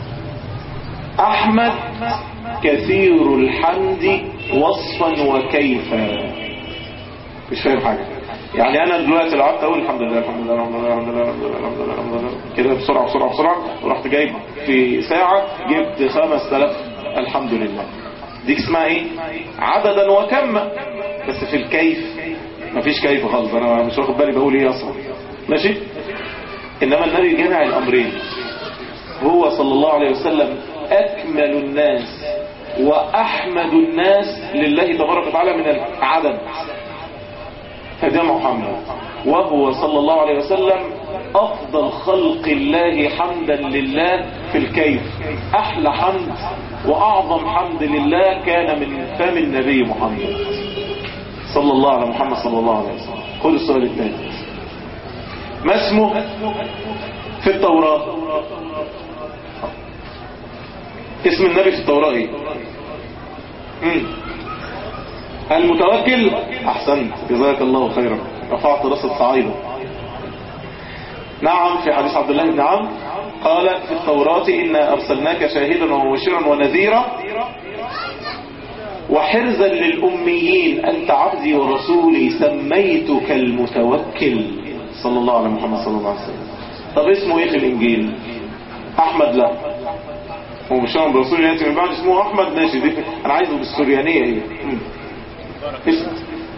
احمد كثير الحمد وصفا وكيفا. مش فاهم حاجة. يعني انا دلوقتي لو قعدت اقول الحمد لله الحمد لله الحمد لله الحمد لله الحمد لله الحمد لله الحمد لله كده بسرعة بسرعة بسرعة، ورحت جايب في ساعة جبت خمس تلاف الحمد لله، دي اسمها ايه؟ عددا وكما. بس في الكيف مفيش كيف خالص، انا مش واخد بالي بقول ايه اصلا. ماشي. انما النبي جمع الامرين، هو صلى الله عليه وسلم اكمل الناس واحمد الناس لله تبارك وتعالى من العدد، فده محمد. وهو صلى الله عليه وسلم افضل خلق الله حمدا لله في الكيف. احلى حمد واعظم حمد لله كان من فم النبي محمد صلى الله على محمد صلى الله عليه وسلم. خذ السؤال الثاني، ما اسمه في التوراة؟ اسم النبي في التوراة ايه؟ مم. المتوكل. احسنت، جزاك الله خيرا، رفعت راس الصعيدة. نعم، في حديث عبد الله بن عمرو قال في التوراة إنا أرسلناك شاهدا ومبشرا ونذيرا وحرزا للأميين أنت عبدي ورسولي سميتك المتوكل. صلى الله على محمد صلى الله عليه وسلم. طب اسمه ايه في الانجيل؟ احمد؟ لا، هو مش شرم برسول ياتي من بعد اسمه احمد. ماشي، دي انا عايزه بالسوريانيه ايه؟ اسم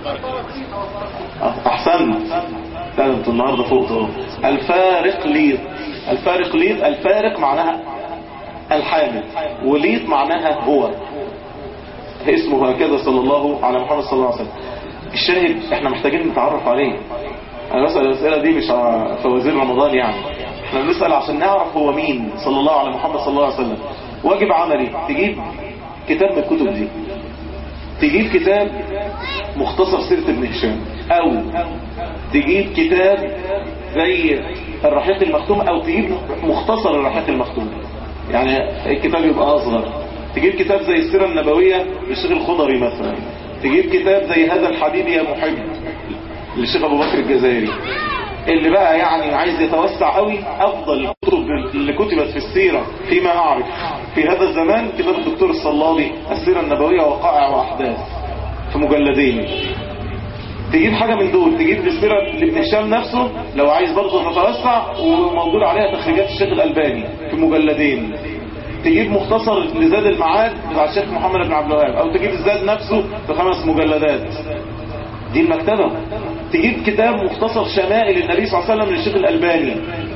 احسن. لا انت النهارده فوق اهو. الفارق ليط. الفارق ليط، الفارق معناها الحامل، وليط معناها هو. اسمه هكذا صلى الله على محمد صلى الله عليه وسلم. الشاهد احنا محتاجين نتعرف عليه. انا بسأل الاسئله دي مش فوازير رمضان يعني، احنا بنسأل عشان نعرف هو مين صلى الله على محمد صلى الله عليه وسلم. واجب عملي تجيب كتاب من الكتب دي، تجيب كتاب مختصر سيرة ابن هشام، او تجيب كتاب زي الرحيق المختوم، او تجيب مختصر الرحيق المختوم، يعني الكتاب يبقى اصغر. تجيب كتاب زي السيرة النبوية للشيخ الخضري مثلا، تجيب كتاب زي هذا الحبيب يا محب للشيخ ابو بكر الجزائري. اللي بقى يعني عايز يتوسع قوي، افضل الكتب اللي كتبت في السيرة فيما اعرف في هذا الزمان كتاب الدكتور الصلابي السيرة النبوية وقائع واحداث في مجلدين. تجيب حاجة من دول، تجيب السيرة لابن هشام نفسه لو عايز برضه تتوسع، وموجود عليها تخريجات الشيخ الألباني في مجلدين. تجيب مختصر لزاد المعاد بتاع الشيخ محمد بن عبد الوهاب، او تجيب الزاد نفسه في خمس مجلدات، دي المكتبة. تجيب كتاب مختصر شمائل النبي صلى الله عليه وسلم للشيخ الألباني،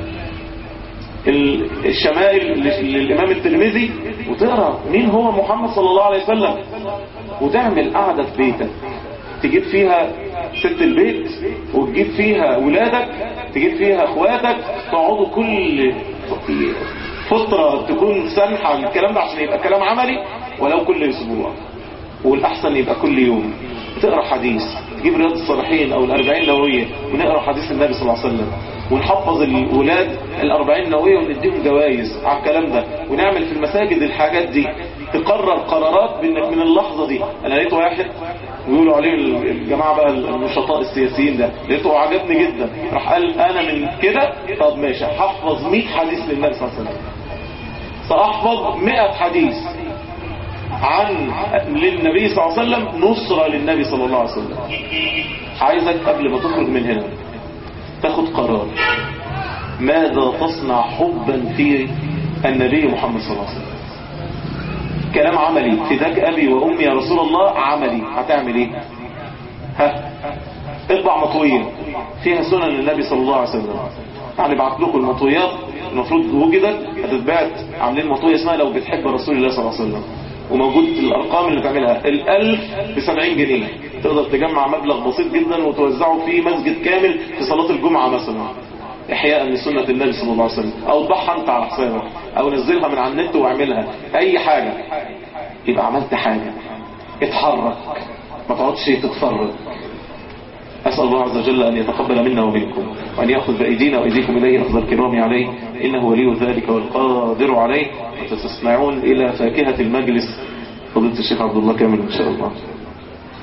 الشمائل للإمام الترمذي، وتقرأ مين هو محمد صلى الله عليه وسلم، وتعمل قعدة في بيتك تجيب فيها ست البيت، وتجيب فيها ولادك، تجيب فيها اخواتك، تقعدوا كل فترة تكون سنحة الكلام ده عشان يبقى كلام عملي، ولو كل اسبوع، والأحسن يبقى كل يوم. تقرأ حديث، تجيب رياض الصالحين او الأربعين النووية ونقرأ حديث النبي صلى الله عليه وسلم، ونحفظ الولاد الأربعين النووية ونديهم جوائز على الكلام ده، ونعمل في المساجد الحاجات دي. تقرر قرارات بانك من اللحظة دي. انا لقيت واحد ويقولوا عليه الجماعة بقى النشطاء السياسيين ده، لقيته عجبني جدا، راح قال انا من كده طب ماشي هحفظ مئة حديث للنبي صلى الله عليه وسلم، سأحفظ مئة حديث عن للنبي صلى الله عليه وسلم، نصرة للنبي صلى الله عليه وسلم. عايزك قبل ما تخرج من هنا تاخد قرار، ماذا تصنع حبا في النبي محمد صلى الله عليه وسلم. كلام عملي، فداك أبي وأمي يا رسول الله، عملي. هتعمل ايه؟ ها اطبع مطوية فيها سنن النبي صلى الله عليه وسلم. يعني بعت لكم المطويات، المفروض وجدت هتتبعت، عاملين مطوية اسمها لو بتحب رسول الله صلى الله عليه وسلم، وموجود الارقام اللي تعملها. الالف بسبعين جنيه، تقدر تجمع مبلغ بسيط جدا وتوزعه في مسجد كامل في صلاة الجمعة مثلا، احياء لسنة النبي صلى الله عليه وسلم، او اطبعها انت على حسابك، او نزلها من على النت واعملها، اي حاجة. يبقى عملت حاجة، اتحرك، ما تقعدش تتفرج. أسأل الله عز وجل أن يتقبل منا ومنكم، وأن يأخذ بأيدينا وأيديكم إليه أخذ الكرام عليه، إنه ولي ذلك والقادر عليه. وتستمعون إلى فاكهة المجلس فضيلة الشيخ عبد الله كامل إن شاء الله.